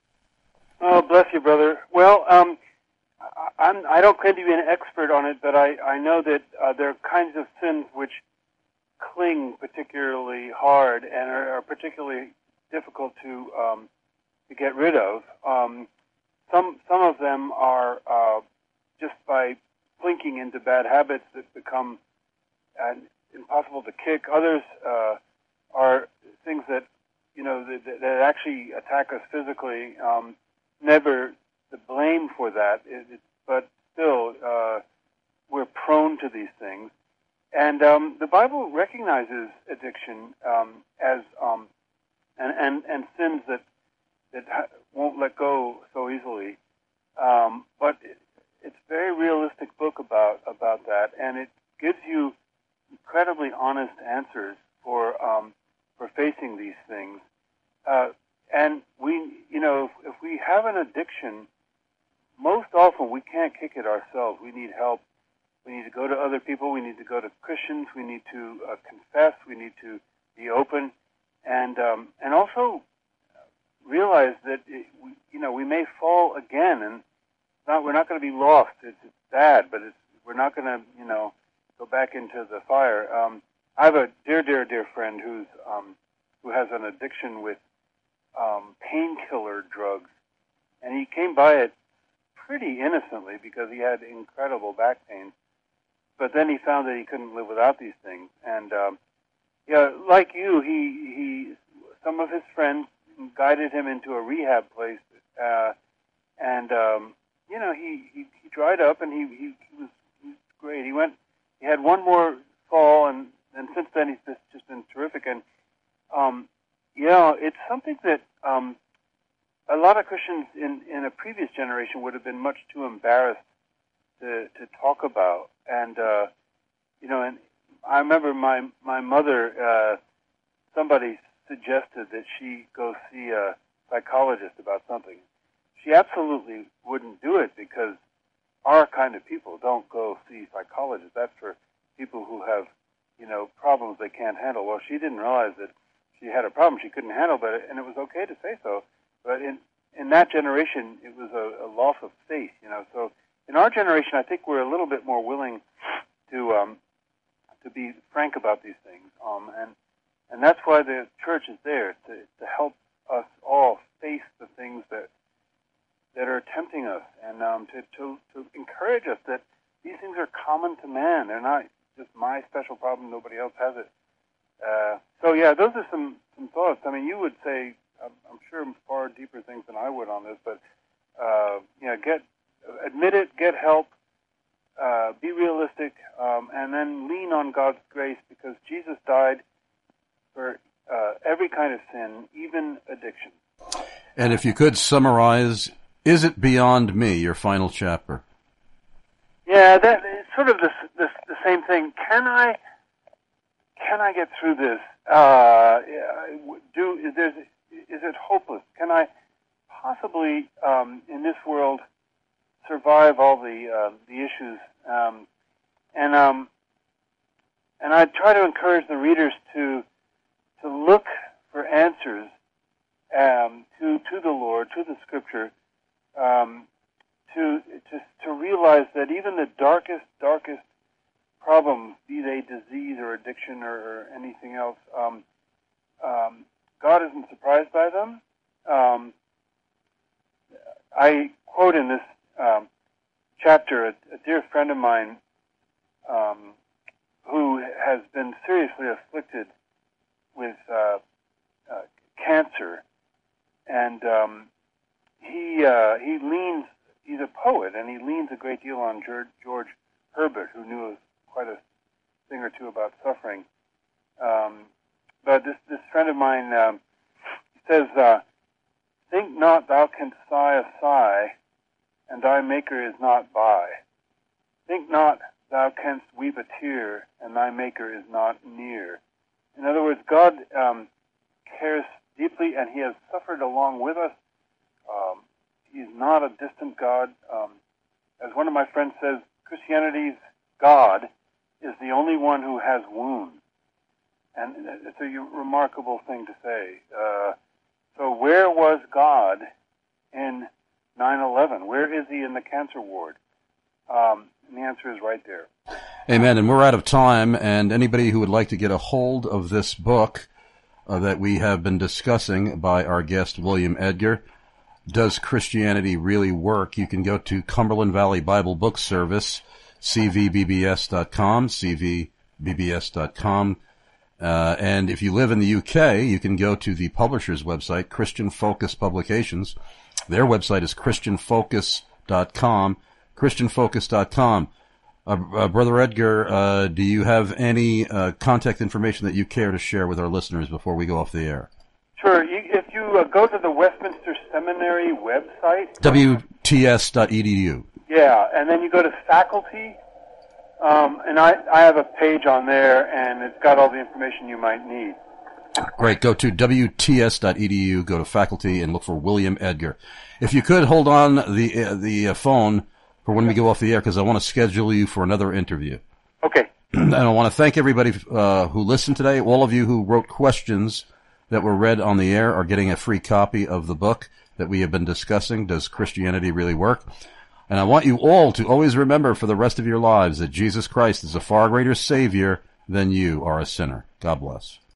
Oh, bless you, brother. Well, um, I'm, I don't claim to be an expert on it, but I, I know that uh, there are kinds of sins which cling particularly hard and are, are particularly difficult to um, to get rid of. Um, some some of them are uh, just by slinking into bad habits that become uh, impossible to kick. Others uh, are things that, you know, that, that actually attack us physically. Um, never the blame for that, it, it, but still, uh, we're prone to these things. And um, the Bible recognizes addiction um, as um, and, and and sins that that ha- won't let go so easily. Um, but it, it's a very realistic book about about that, and it gives you incredibly honest answers for um, for facing these things. uh, and we, you know, if, if we have an addiction, most often we can't kick it ourselves. We need help. We need to go to other people. We need to go to Christians. We need to uh, confess. We need to be open, and um, and also realize that it, we, you know we may fall again, and not we're not going to be lost. It's, it's bad, but it's, we're not going to you know go back into the fire. Um, I have a dear, dear, dear friend who's um, who has an addiction with um, painkiller drugs, and he came by it pretty innocently because he had incredible back pain. But then he found that he couldn't live without these things, and um, yeah, like you, he he some of his friends guided him into a rehab place, uh, and um, you know he, he, he dried up, and he, he, he was he was great. He went, he had one more fall, and, and since then he's just, just been terrific. And um, you know, it's something that um, a lot of Christians in, in a previous generation would have been much too embarrassed to to talk about. And uh, you know, and I remember my my mother. Uh, somebody suggested that she go see a psychologist about something. She absolutely wouldn't do it because our kind of people don't go see psychologists. That's for people who have, you know, problems they can't handle. Well, she didn't realize that she had a problem she couldn't handle, but and it was okay to say so. But in in that generation, it was a, a loss of faith, you know. So in our generation, I think we're a little bit more willing to um, to be frank about these things, um, and and that's why the church is there to to help us all face the things that that are tempting us, and um, to, to to encourage us that these things are common to man. They're not just my special problem; nobody else has it. Uh, so yeah, those are some some thoughts. I mean, you would say, I'm, I'm sure, far deeper things than I would on this, but uh, you know, get admit it, get help, uh, be realistic, um, and then lean on God's grace, because Jesus died for uh, every kind of sin, even addiction.
And if you could summarize, Is It Beyond Me, your final chapter?
Yeah, that it's sort of this, this the same thing. Can I can I get through this? Uh, do is there is it hopeless? Can I possibly um, in this world survive all the uh, the issues? Um, and um, and I try to encourage the readers to to look for answers um, to to the Lord, to the Scripture, um, to to to realize that even the darkest darkest problems, be they disease or addiction or, or anything else, um, um, God isn't surprised by them. Um, I quote in this um, chapter a, a dear friend of mine um, who has been seriously afflicted with uh, uh, cancer, and um, he uh, he leans. He's a poet, and he leans a great deal on George, George Herbert, who knew quite a thing or two about suffering. Um, but this this friend of mine um, says, uh, "Think not thou canst sigh a sigh, and thy Maker is not by. Think not thou canst weep a tear, and thy Maker is not near." In other words, God um, cares deeply, and He has suffered along with us. Um, he's not a distant God. Um, as one of my friends says, Christianity's God is the only one who has wounds. And it's a remarkable thing to say. Uh, so where was God in nine eleven? Where is He in the cancer ward? Um, and the answer is right there.
Amen. And we're out of time, and anybody who would like to get a hold of this book uh, that we have been discussing by our guest, William Edgar, Does Christianity Really Work? You can go to Cumberland Valley Bible Book Service, c v b b s dot com, c v b b s dot com. Uh, and if you live in the U K, you can go to the publisher's website, Christian Focus Publications. Their website is christian focus dot com, christian focus dot com. Uh, uh, Brother Edgar, uh, do you have any uh, contact information that you care to share with our listeners before we go off the air?
Sure. You, if you uh, go to the Westminster Seminary website,
w t s dot e d u.
Yeah, and then you go to faculty, um, and I, I have a page on there, and it's got all the information you might need.
Great. Go to W T S dot E D U, go to faculty, and look for William Edgar. If you could, hold on the uh, the uh, phone for when we go off the air, because I want to schedule you for another interview.
Okay.
And I want to thank everybody uh, who listened today. All of you who wrote questions that were read on the air are getting a free copy of the book that we have been discussing, Does Christianity Really Work? And I want you all to always remember for the rest of your lives that Jesus Christ is a far greater Savior than you are a sinner. God bless.